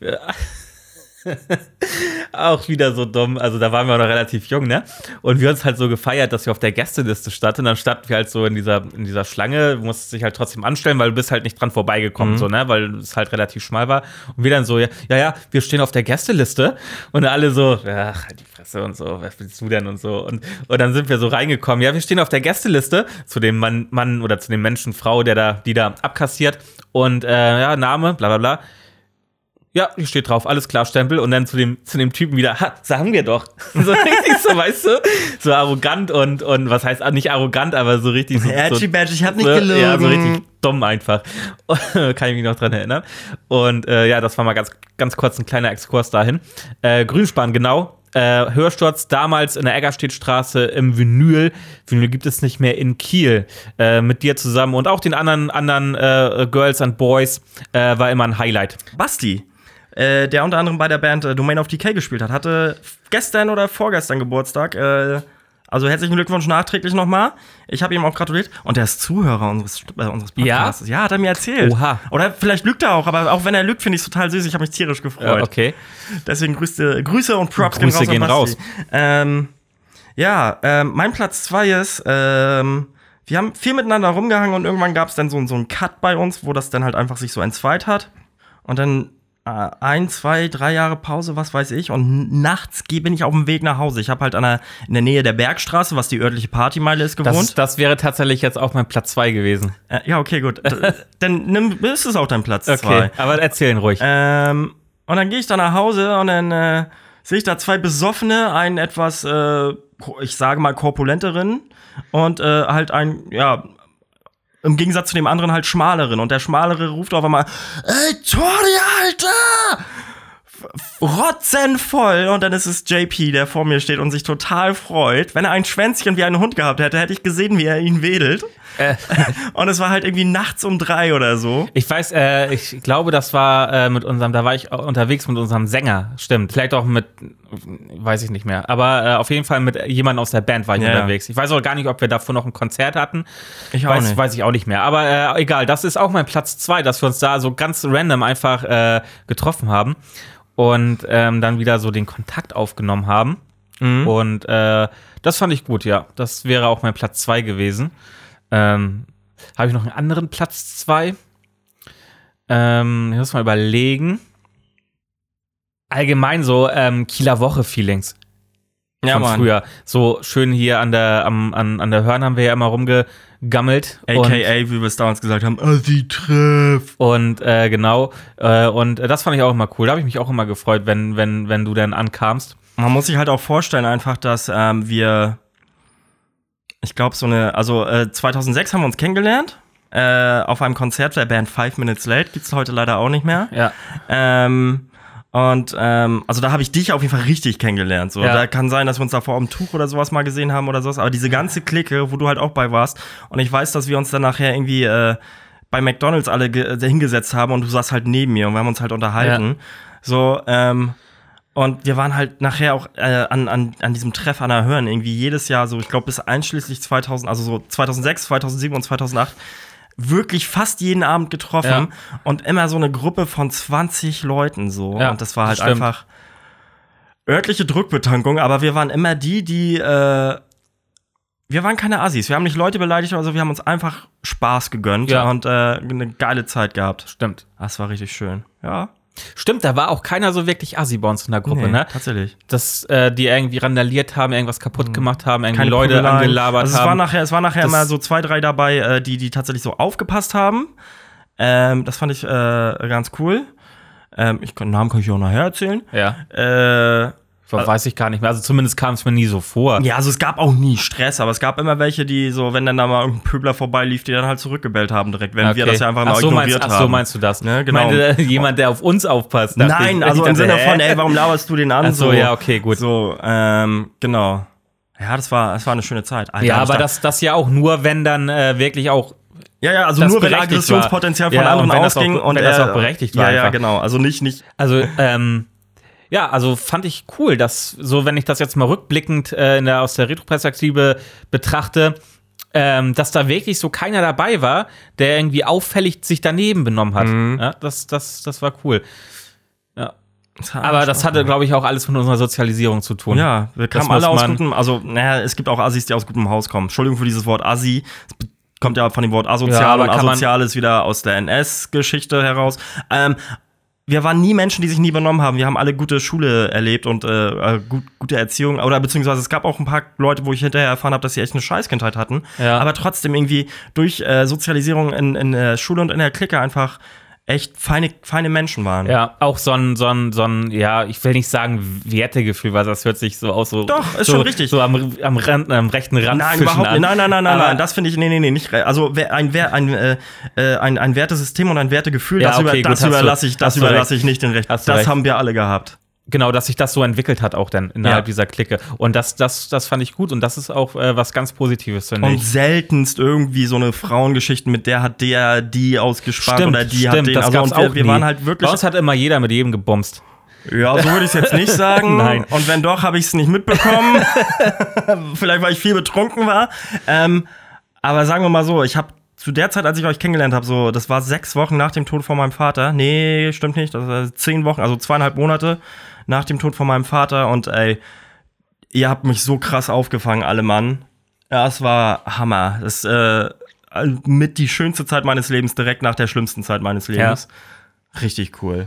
Auch wieder so dumm, also da waren wir auch noch relativ jung, ne? Und wir haben uns halt so gefeiert, dass wir auf der Gästeliste standen und dann standen wir halt so in dieser Schlange, du musst dich halt trotzdem anstellen, weil du bist halt nicht dran vorbeigekommen, so, ne? Weil es halt relativ schmal war. Und wir dann so, ja, wir stehen auf der Gästeliste und alle so, ach, halt die Fresse und so, was willst du denn und so. Und dann sind wir so reingekommen, ja, wir stehen auf der Gästeliste zu dem Mann oder zu dem Menschen, Frau, die da abkassiert und Name, bla bla bla. Ja, hier steht drauf, alles klar, Stempel. Und dann zu dem Typen wieder, sagen wir doch. So richtig so, weißt du, so arrogant und was heißt, nicht arrogant, aber so richtig so. Ich hab nicht gelogen. Ja, so richtig dumm einfach. Kann ich mich noch dran erinnern. Und das war mal ganz, ganz kurz ein kleiner Exkurs dahin. Grünspan, genau. Hörsturz, damals in der Eggerstedtstraße im Vinyl. Vinyl gibt es nicht mehr in Kiel. Mit dir zusammen und auch den anderen Girls and Boys war immer ein Highlight. Basti, der unter anderem bei der Band Domain of Decay gespielt hat, hatte gestern oder vorgestern Geburtstag. Also herzlichen Glückwunsch nachträglich nochmal. Ich habe ihm auch gratuliert. Und der ist Zuhörer unseres Podcasts. Ja, hat er mir erzählt. Oha. Oder vielleicht lügt er auch, aber auch wenn er lügt, finde ich es total süß. Ich habe mich tierisch gefreut. Okay. Deswegen Grüße und Props gehen raus. Mein Platz 2 ist, wir haben viel miteinander rumgehangen und irgendwann gab es dann so einen Cut bei uns, wo das dann halt einfach sich so entzweit hat. Und dann 1, 2, 3 Jahre Pause, was weiß ich. Und nachts bin ich auf dem Weg nach Hause. Ich habe halt in der Nähe der Bergstraße, was die örtliche Partymeile ist, gewohnt. Das wäre tatsächlich jetzt auch mein Platz 2 gewesen. Ja, okay, gut. Dann ist es auch dein Platz 2. Okay, aber erzählen ruhig. Und dann gehe ich da nach Hause und dann sehe ich da 2 Besoffene, einen etwas, ich sage mal, korpulenteren und halt im Gegensatz zu dem anderen halt schmaleren. Und der schmalere ruft auf einmal, ey, Tori, Alter! Rotzenvoll. Und dann ist es JP, der vor mir steht und sich total freut. Wenn er ein Schwänzchen wie ein Hund gehabt hätte, hätte ich gesehen, wie er ihn wedelt. Und es war halt irgendwie nachts um 3 oder so. Ich weiß, ich glaube, das war da war ich unterwegs mit unserem Sänger, stimmt. Vielleicht auch mit, weiß ich nicht mehr. Aber auf jeden Fall mit jemandem aus der Band war ich unterwegs. Ich weiß auch gar nicht, ob wir davor noch ein Konzert hatten. Weiß ich auch nicht mehr. Aber egal, das ist auch mein Platz 2, dass wir uns da so ganz random einfach getroffen haben und dann wieder so den Kontakt aufgenommen haben. Mhm. Und das fand ich gut, ja. Das wäre auch mein Platz 2 gewesen. Habe ich noch einen anderen Platz 2? Ich muss mal überlegen. Allgemein so Kieler Woche-Feelings von früher. So schön hier an der Hörn haben wir ja immer rumgegammelt. AKA, wie wir es damals gesagt haben, Assi-Treff. Und genau. Und das fand ich auch immer cool. Da habe ich mich auch immer gefreut, wenn du dann ankamst. Man muss sich halt auch vorstellen einfach, dass wir ich glaube, 2006 haben wir uns kennengelernt. Auf einem Konzert der Band 5 Minutes Late. Gibt's heute leider auch nicht mehr. Ja. Also da habe ich dich auf jeden Fall richtig kennengelernt. So. Ja. Da kann sein, dass wir uns davor am Tuch oder sowas mal gesehen haben oder sowas. Aber diese ganze Clique, wo du halt auch bei warst. Und ich weiß, dass wir uns dann nachher irgendwie bei McDonald's alle hingesetzt haben und du saßt halt neben mir und wir haben uns halt unterhalten. Ja. So, und wir waren halt nachher auch an diesem Treff an der Hörn irgendwie jedes Jahr so, ich glaube bis einschließlich 2000, also so 2006, 2007 und 2008 wirklich fast jeden Abend getroffen und immer so eine Gruppe von 20 Leuten so. Und das war halt einfach örtliche Druckbetankung, aber wir waren immer wir waren keine Assis. Wir haben nicht Leute beleidigt oder so, wir haben uns einfach Spaß gegönnt und eine geile Zeit gehabt. Stimmt. Das war richtig schön. Ja. Stimmt, da war auch keiner so wirklich Assi bei uns in der Gruppe, ne? Tatsächlich. Dass die irgendwie randaliert haben, irgendwas kaputt gemacht haben, irgendwie keine Leute angelabert haben. Es war nachher immer so 2, 3 dabei, die tatsächlich so aufgepasst haben. Das fand ich ganz cool. Namen kann ich auch nachher erzählen. Ja. Weiß ich gar nicht mehr. Also zumindest kam es mir nie so vor. Ja, also es gab auch nie Stress, aber es gab immer welche, die so, wenn dann da mal irgendein Pöbler vorbeilief, die dann halt zurückgebellt haben direkt, wenn wir das ja einfach mal ignoriert haben. Ach so meinst du das? Ne, genau. Ich meine, jemand, der auf uns aufpasst. Nein, also im Sinne von, ey, warum lauerst du den an? Ach so, ja, okay, gut. So, genau. Ja, das war eine schöne Zeit. Alter, ja, aber das ja auch nur, wenn dann wirklich auch Ja, also nur wenn Aggressionspotenzial von anderen ausging und wenn das auch berechtigt war. Ja, genau. Also nicht. Also, ja, also fand ich cool, dass so, wenn ich das jetzt mal rückblickend aus der Retro-Perspektive betrachte, dass da wirklich so keiner dabei war, der irgendwie auffällig sich daneben benommen hat. Ja, das war cool. Ja. Aber das hatte, glaube ich, auch alles mit unserer Sozialisierung zu tun. Ja, wir kamen alle aus gutem, es gibt auch Assis, die aus gutem Haus kommen. Entschuldigung für dieses Wort Assi. Es kommt ja von dem Wort asozial und asozial ist wieder aus der NS-Geschichte heraus. Wir waren nie Menschen, die sich nie benommen haben. Wir haben alle gute Schule erlebt und gute Erziehung. Oder beziehungsweise es gab auch ein paar Leute, wo ich hinterher erfahren habe, dass sie echt eine Scheißkindheit hatten. Ja. Aber trotzdem irgendwie durch Sozialisierung in der Schule und in der Clique einfach echt feine Menschen waren. Ja, auch so ein, ja, ich will nicht sagen Wertegefühl, weil das hört sich so aus. So, doch, ist schon richtig. So am rechten Rand. Nein, überhaupt nicht. Nein, das finde ich, nee, nicht. Also ein Wertesystem und ein Wertegefühl, ja, das überlasse ich nicht den Recht. Das haben wir alle gehabt. Genau, dass sich das so entwickelt hat auch dann innerhalb dieser Clique. Und das fand ich gut und das ist auch was ganz Positives, finde ich. Und seltenst irgendwie so eine Frauengeschichte, mit der hat der die ausgespannt oder die hat den. Das also gab's auch wir waren halt wirklich. Bei uns hat immer jeder mit jedem gebumst. Ja, so würde ich es jetzt nicht sagen. Nein. Und wenn doch, habe ich es nicht mitbekommen. Vielleicht, weil ich viel betrunken war. Aber sagen wir mal so, ich habe zu der Zeit, als ich euch kennengelernt habe, das war 6 Wochen nach dem Tod von meinem Vater. Nee, stimmt nicht. Das war 10 Wochen, also 2,5 Monate nach dem Tod von meinem Vater. Und ey, ihr habt mich so krass aufgefangen, alle Mann. Ja, es war Hammer. Das mit die schönste Zeit meines Lebens, direkt nach der schlimmsten Zeit meines Lebens. Ja. Richtig cool.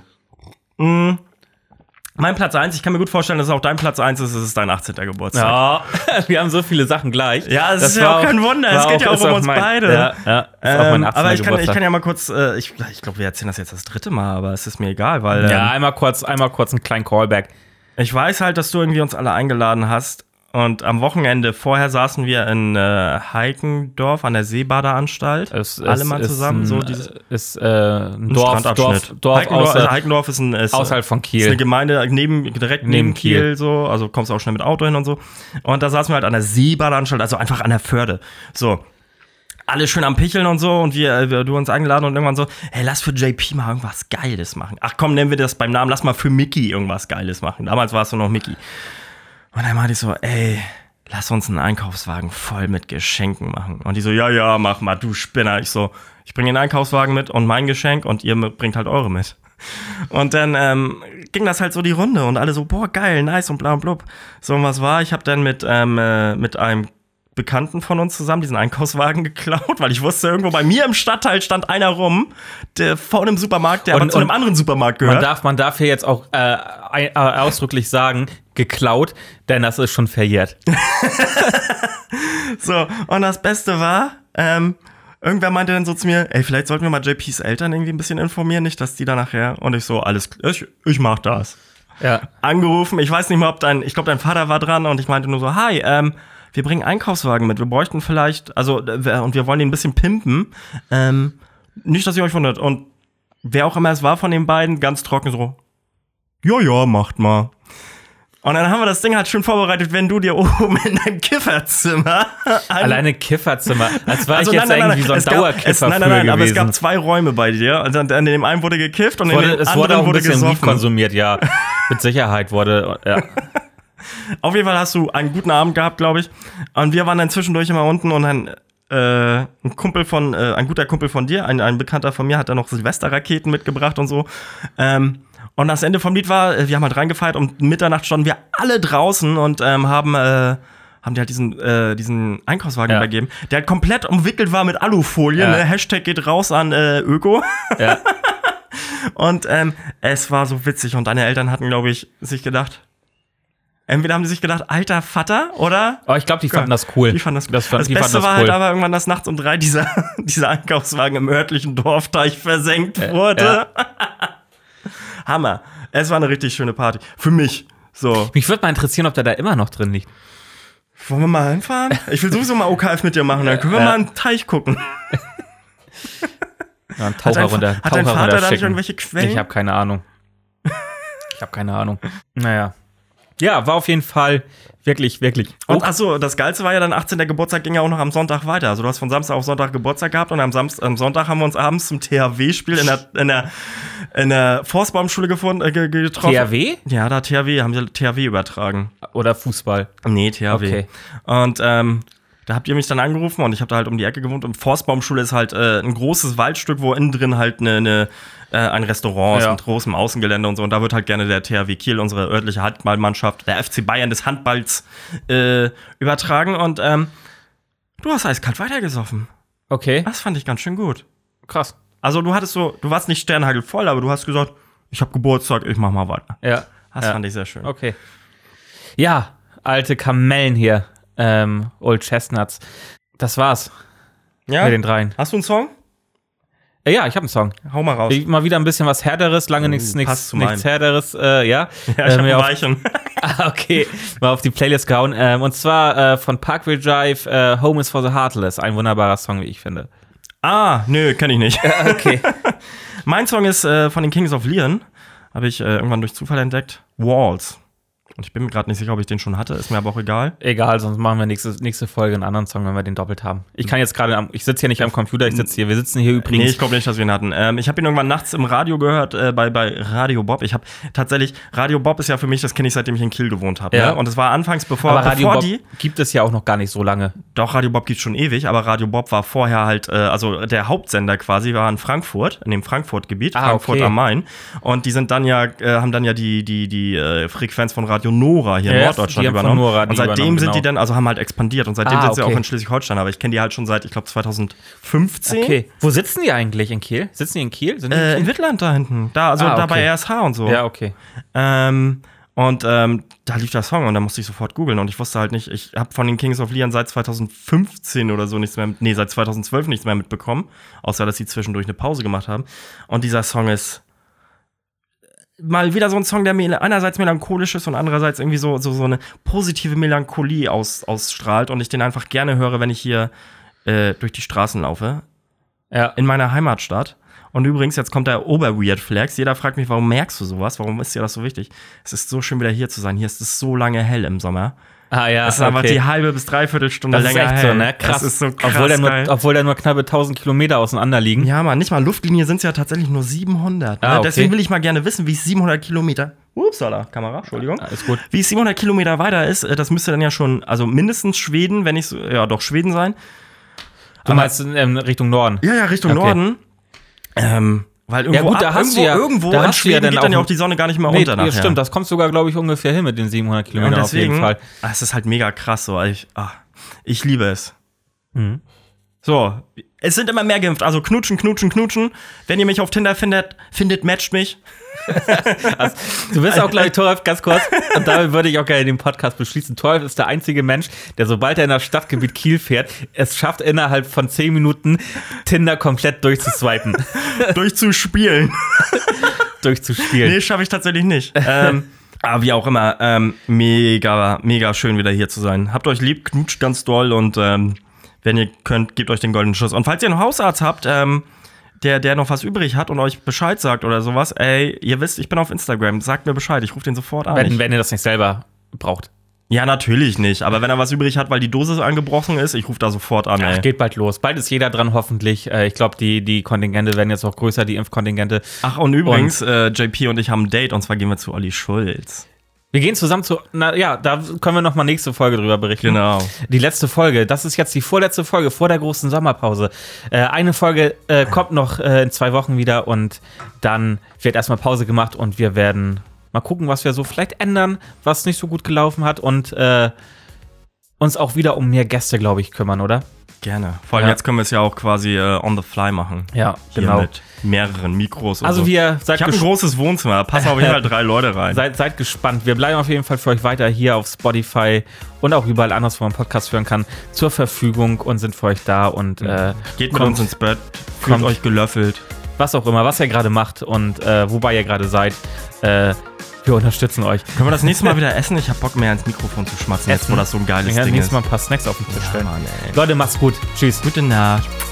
Mein Platz 1, ich kann mir gut vorstellen, dass es auch dein Platz 1 ist, es ist dein 18. Geburtstag. Ja, wir haben so viele Sachen gleich. Ja, das ist ja auch kein Wunder, es geht ja auch um uns beide. Ja, ist auch mein 18. Aber ich Geburtstag. kann ja mal kurz, ich glaube, wir erzählen das jetzt das 3. Mal, aber es ist mir egal, weil... ja, einmal kurz einen kleinen Callback. Ich weiß halt, dass du irgendwie uns alle eingeladen hast. Und am Wochenende vorher saßen wir in Heikendorf an der Seebadeanstalt. Alle mal zusammen. Ein Strandabschnitt. Heikendorf ist außerhalb von Kiel. Ist eine Gemeinde direkt neben Kiel. So. Also kommst du auch schnell mit Auto hin und so. Und da saßen wir halt an der Seebadeanstalt, also einfach an der Förde. So. Alle schön am Picheln und so und du uns eingeladen und irgendwann so, hey, lass für JP mal irgendwas Geiles machen. Ach komm, nennen wir das beim Namen, lass mal für Mickey irgendwas Geiles machen. Damals warst du noch Mickey. Und dann meinte ich so, ey, lass uns einen Einkaufswagen voll mit Geschenken machen. Und die so, ja, mach mal, du Spinner. Ich so, ich bringe den Einkaufswagen mit und mein Geschenk und ihr bringt halt eure mit. Und dann ging das halt so die Runde und alle so, boah, geil, nice und bla und blub. So, und was war? Ich habe dann mit einem Bekannten von uns zusammen diesen Einkaufswagen geklaut, weil ich wusste, irgendwo bei mir im Stadtteil stand einer rum, der vor einem Supermarkt, der aber zu einem anderen Supermarkt gehört. Man darf hier jetzt auch ausdrücklich sagen, geklaut, denn das ist schon verjährt. So, und das Beste war, irgendwer meinte dann so zu mir, ey, vielleicht sollten wir mal JPs Eltern irgendwie ein bisschen informieren, nicht, dass die da nachher, und ich so, alles klar, ich mach das. Ja. Angerufen, ich weiß nicht mal, ich glaube, dein Vater war dran und ich meinte nur so, hi, wir bringen Einkaufswagen mit, wir bräuchten vielleicht, und wir wollen den ein bisschen pimpen, nicht, dass ihr euch wundert. Und wer auch immer es war von den beiden, ganz trocken so, ja, macht mal. Und dann haben wir das Ding halt schön vorbereitet, wenn du dir oben in deinem Kifferzimmer... Alleine Kifferzimmer, als war ich jetzt irgendwie so ein Dauerkiffer Nein, gewesen. Aber es gab 2 Räume bei dir. Und dann in dem einen wurde gekifft und in dem anderen wurde gesoffen. Weed konsumiert, ja. Mit Sicherheit wurde... Ja. Auf jeden Fall hast du einen guten Abend gehabt, glaube ich. Und wir waren dann zwischendurch immer unten und dann ein guter Kumpel von dir, ein Bekannter von mir, hat da noch Silvesterraketen mitgebracht und so. Und das Ende vom Lied war, wir haben halt reingefeiert, um Mitternacht standen wir alle draußen und haben die halt diesen Einkaufswagen übergeben, der halt komplett umwickelt war mit Alufolie, ne? Hashtag geht raus an Öko. Ja. Und es war so witzig und deine Eltern hatten, glaube ich, sich gedacht, entweder haben die sich gedacht, alter Vater, oder? Oh, ich glaube, die fanden das cool. Die fanden das cool. Das Beste war halt aber irgendwann, dass nachts um 3 dieser Einkaufswagen im örtlichen Dorfteich versenkt wurde. Ja. Hammer. Es war eine richtig schöne Party. Für mich. So. Mich würde mal interessieren, ob der da immer noch drin liegt. Wollen wir mal hinfahren? Ich will sowieso mal OKF mit dir machen. Dann können wir mal einen Teich gucken. Ja, ein Taucher runter. Hat dein Vater da nicht irgendwelche Quellen? Ich habe keine Ahnung. Naja. Ja, war auf jeden Fall wirklich. Und achso, das Geilste war ja dann 18. Geburtstag ging ja auch noch am Sonntag weiter. Also du hast von Samstag auf Sonntag Geburtstag gehabt und am Sonntag haben wir uns abends zum THW-Spiel in der Forstbaumschule getroffen. THW? Ja, da haben sie THW übertragen. Oder Fußball? Nee, THW. Okay. Und da habt ihr mich dann angerufen und ich habe da halt um die Ecke gewohnt. Und Forstbaumschule ist halt ein großes Waldstück, wo innen drin halt ein Restaurant ist mit großem Außengelände und so. Und da wird halt gerne der THW Kiel, unsere örtliche Handballmannschaft, der FC Bayern des Handballs, übertragen. Und du hast eiskalt weitergesoffen. Okay. Das fand ich ganz schön gut. Krass. Also du warst nicht sternhagelvoll, aber du hast gesagt, ich habe Geburtstag, ich mach mal weiter. Ja. Das fand ich sehr schön. Okay. Ja, alte Kamellen hier. Old Chestnuts. Das war's. Ja? Mit den dreien. Hast du einen Song? Ja, ich habe einen Song. Hau mal raus. Mal wieder ein bisschen was Härteres, lange nichts Härteres. Ja, ich hab ein Weichen. Okay, mal auf die Playlist gehauen. Und zwar von Parkway Drive, Home is for the Heartless. Ein wunderbarer Song, wie ich finde. Nö, kenn ich nicht. Okay. Mein Song ist von den Kings of Leon. Habe ich irgendwann durch Zufall entdeckt. Walls. Und ich bin mir gerade nicht sicher, ob ich den schon hatte. Ist mir aber auch egal. Egal, sonst machen wir nächste Folge einen anderen Song, wenn wir den doppelt haben. Ich kann jetzt gerade, ich sitze hier nicht am Computer, wir sitzen hier übrigens. Nee, ich glaube nicht, dass wir ihn hatten. Ich habe ihn irgendwann nachts im Radio gehört, bei Radio Bob. Ich habe tatsächlich, Radio Bob ist ja für mich, das kenne ich, seitdem ich in Kiel gewohnt habe. Ja. Ne? Und es war anfangs, bevor Radio Bob gibt es ja auch noch gar nicht so lange. Doch, Radio Bob gibt es schon ewig, aber Radio Bob war vorher halt, also der Hauptsender quasi war in Frankfurt, in dem Frankfurt-Gebiet, Frankfurt am Main. Und die sind dann haben dann ja die Frequenz von Radio Nora hier in Norddeutschland übernommen. Und seitdem sind die dann, also haben halt expandiert. Und seitdem sind sie auch in Schleswig-Holstein. Aber ich kenne die halt schon seit, ich glaube, 2015. Okay. Wo sitzen die eigentlich in Kiel? Sitzen die in Kiel? Sind die in Kiel? In Wittland da hinten. Da bei RSH und so. Ja, okay. Da lief der Song und da musste ich sofort googeln. Und ich wusste halt nicht, ich habe von den Kings of Leon seit 2015 oder so seit 2012 nichts mehr mitbekommen. Außer, dass sie zwischendurch eine Pause gemacht haben. Und dieser Song ist mal wieder so ein Song, der einerseits melancholisch ist und andererseits irgendwie so eine positive Melancholie ausstrahlt und ich den einfach gerne höre, wenn ich hier durch die Straßen laufe. Ja. In meiner Heimatstadt. Und übrigens, jetzt kommt der Ober-Weird-Flex. Jeder fragt mich, warum merkst du sowas? Warum ist dir das so wichtig? Es ist so schön, wieder hier zu sein. Hier ist es so lange hell im Sommer. Ah ja, es ist einfach die halbe bis dreiviertel Stunde länger hell. Das ist echt so, ne? Krass. Das ist so krass obwohl da nur knappe 1000 Kilometer auseinander liegen. Ja, Mann, nicht mal Luftlinie sind es ja tatsächlich nur 700. Ne? Okay. Deswegen will ich mal gerne wissen, wie es 700 Kilometer... Upsala, Kamera, Entschuldigung. Alles gut. Wie es 700 Kilometer weiter ist, das müsste dann ja schon, also mindestens Schweden, wenn nicht so, ja doch, Schweden sein. Du meinst in Richtung Norden? Ja, Richtung Norden. Weil irgendwo, irgendwo in Schweden geht dann ja auch die Sonne gar nicht mehr unter nachher. Ja, stimmt, das kommt sogar, glaube ich, ungefähr hin mit den 700 Kilometern auf jeden Fall. Es ist halt mega krass so. Ich liebe es. Mhm. So, es sind immer mehr geimpft. Also knutschen. Wenn ihr mich auf Tinder findet, matcht mich. Also, du bist auch gleich Toralf, ganz kurz. Und damit würde ich auch gerne den Podcast beschließen. Toralf ist der einzige Mensch, der, sobald er in das Stadtgebiet Kiel fährt, es schafft, innerhalb von 10 Minuten Tinder komplett durchzuswipen. Durchzuspielen. Nee, schaffe ich tatsächlich nicht. Aber wie auch immer, mega, mega schön wieder hier zu sein. Habt euch lieb, knutscht ganz doll und wenn ihr könnt, gebt euch den goldenen Schuss. Und falls ihr einen Hausarzt habt, der noch was übrig hat und euch Bescheid sagt oder sowas, ey, ihr wisst, ich bin auf Instagram, sagt mir Bescheid, ich rufe den sofort an. Wenn ihr das nicht selber braucht. Ja, natürlich nicht, aber wenn er was übrig hat, weil die Dosis angebrochen ist, ich rufe da sofort an, ey. Ja, geht bald los. Bald ist jeder dran, hoffentlich. Ich glaube, die Kontingente werden jetzt auch größer, die Impfkontingente. Ach, und übrigens, JP und ich haben ein Date, und zwar gehen wir zu Olli Schulz. Wir gehen zusammen da können wir nochmal nächste Folge drüber berichten. Genau. Die letzte Folge, das ist jetzt die vorletzte Folge vor der großen Sommerpause. Eine Folge kommt noch in 2 Wochen wieder und dann wird erstmal Pause gemacht und wir werden mal gucken, was wir so vielleicht ändern, was nicht so gut gelaufen hat und uns auch wieder um mehr Gäste, glaube ich, kümmern, oder? Gerne. Vor allem jetzt können wir es ja auch quasi on the fly machen. Ja, hier genau. Mit mehreren Mikros und also so. Ich habe ein großes Wohnzimmer, da passen auf jeden Fall 3 Leute rein. Seid gespannt. Wir bleiben auf jeden Fall für euch weiter hier auf Spotify und auch überall anders, wo man einen Podcast hören kann, zur Verfügung und sind für euch da. Und geht mit uns ins Bett, fühlt euch gelöffelt. Was auch immer, was ihr gerade macht und wobei ihr gerade seid. Wir unterstützen euch. Können wir das nächste Mal wieder essen? Ich hab Bock mehr ins Mikrofon zu schmatzen, jetzt wo das so ein geiles Ding ist. Nächstes Mal ein paar Snacks auf den Tisch stellen. Mann, Leute, macht's gut. Tschüss. Gute Nacht.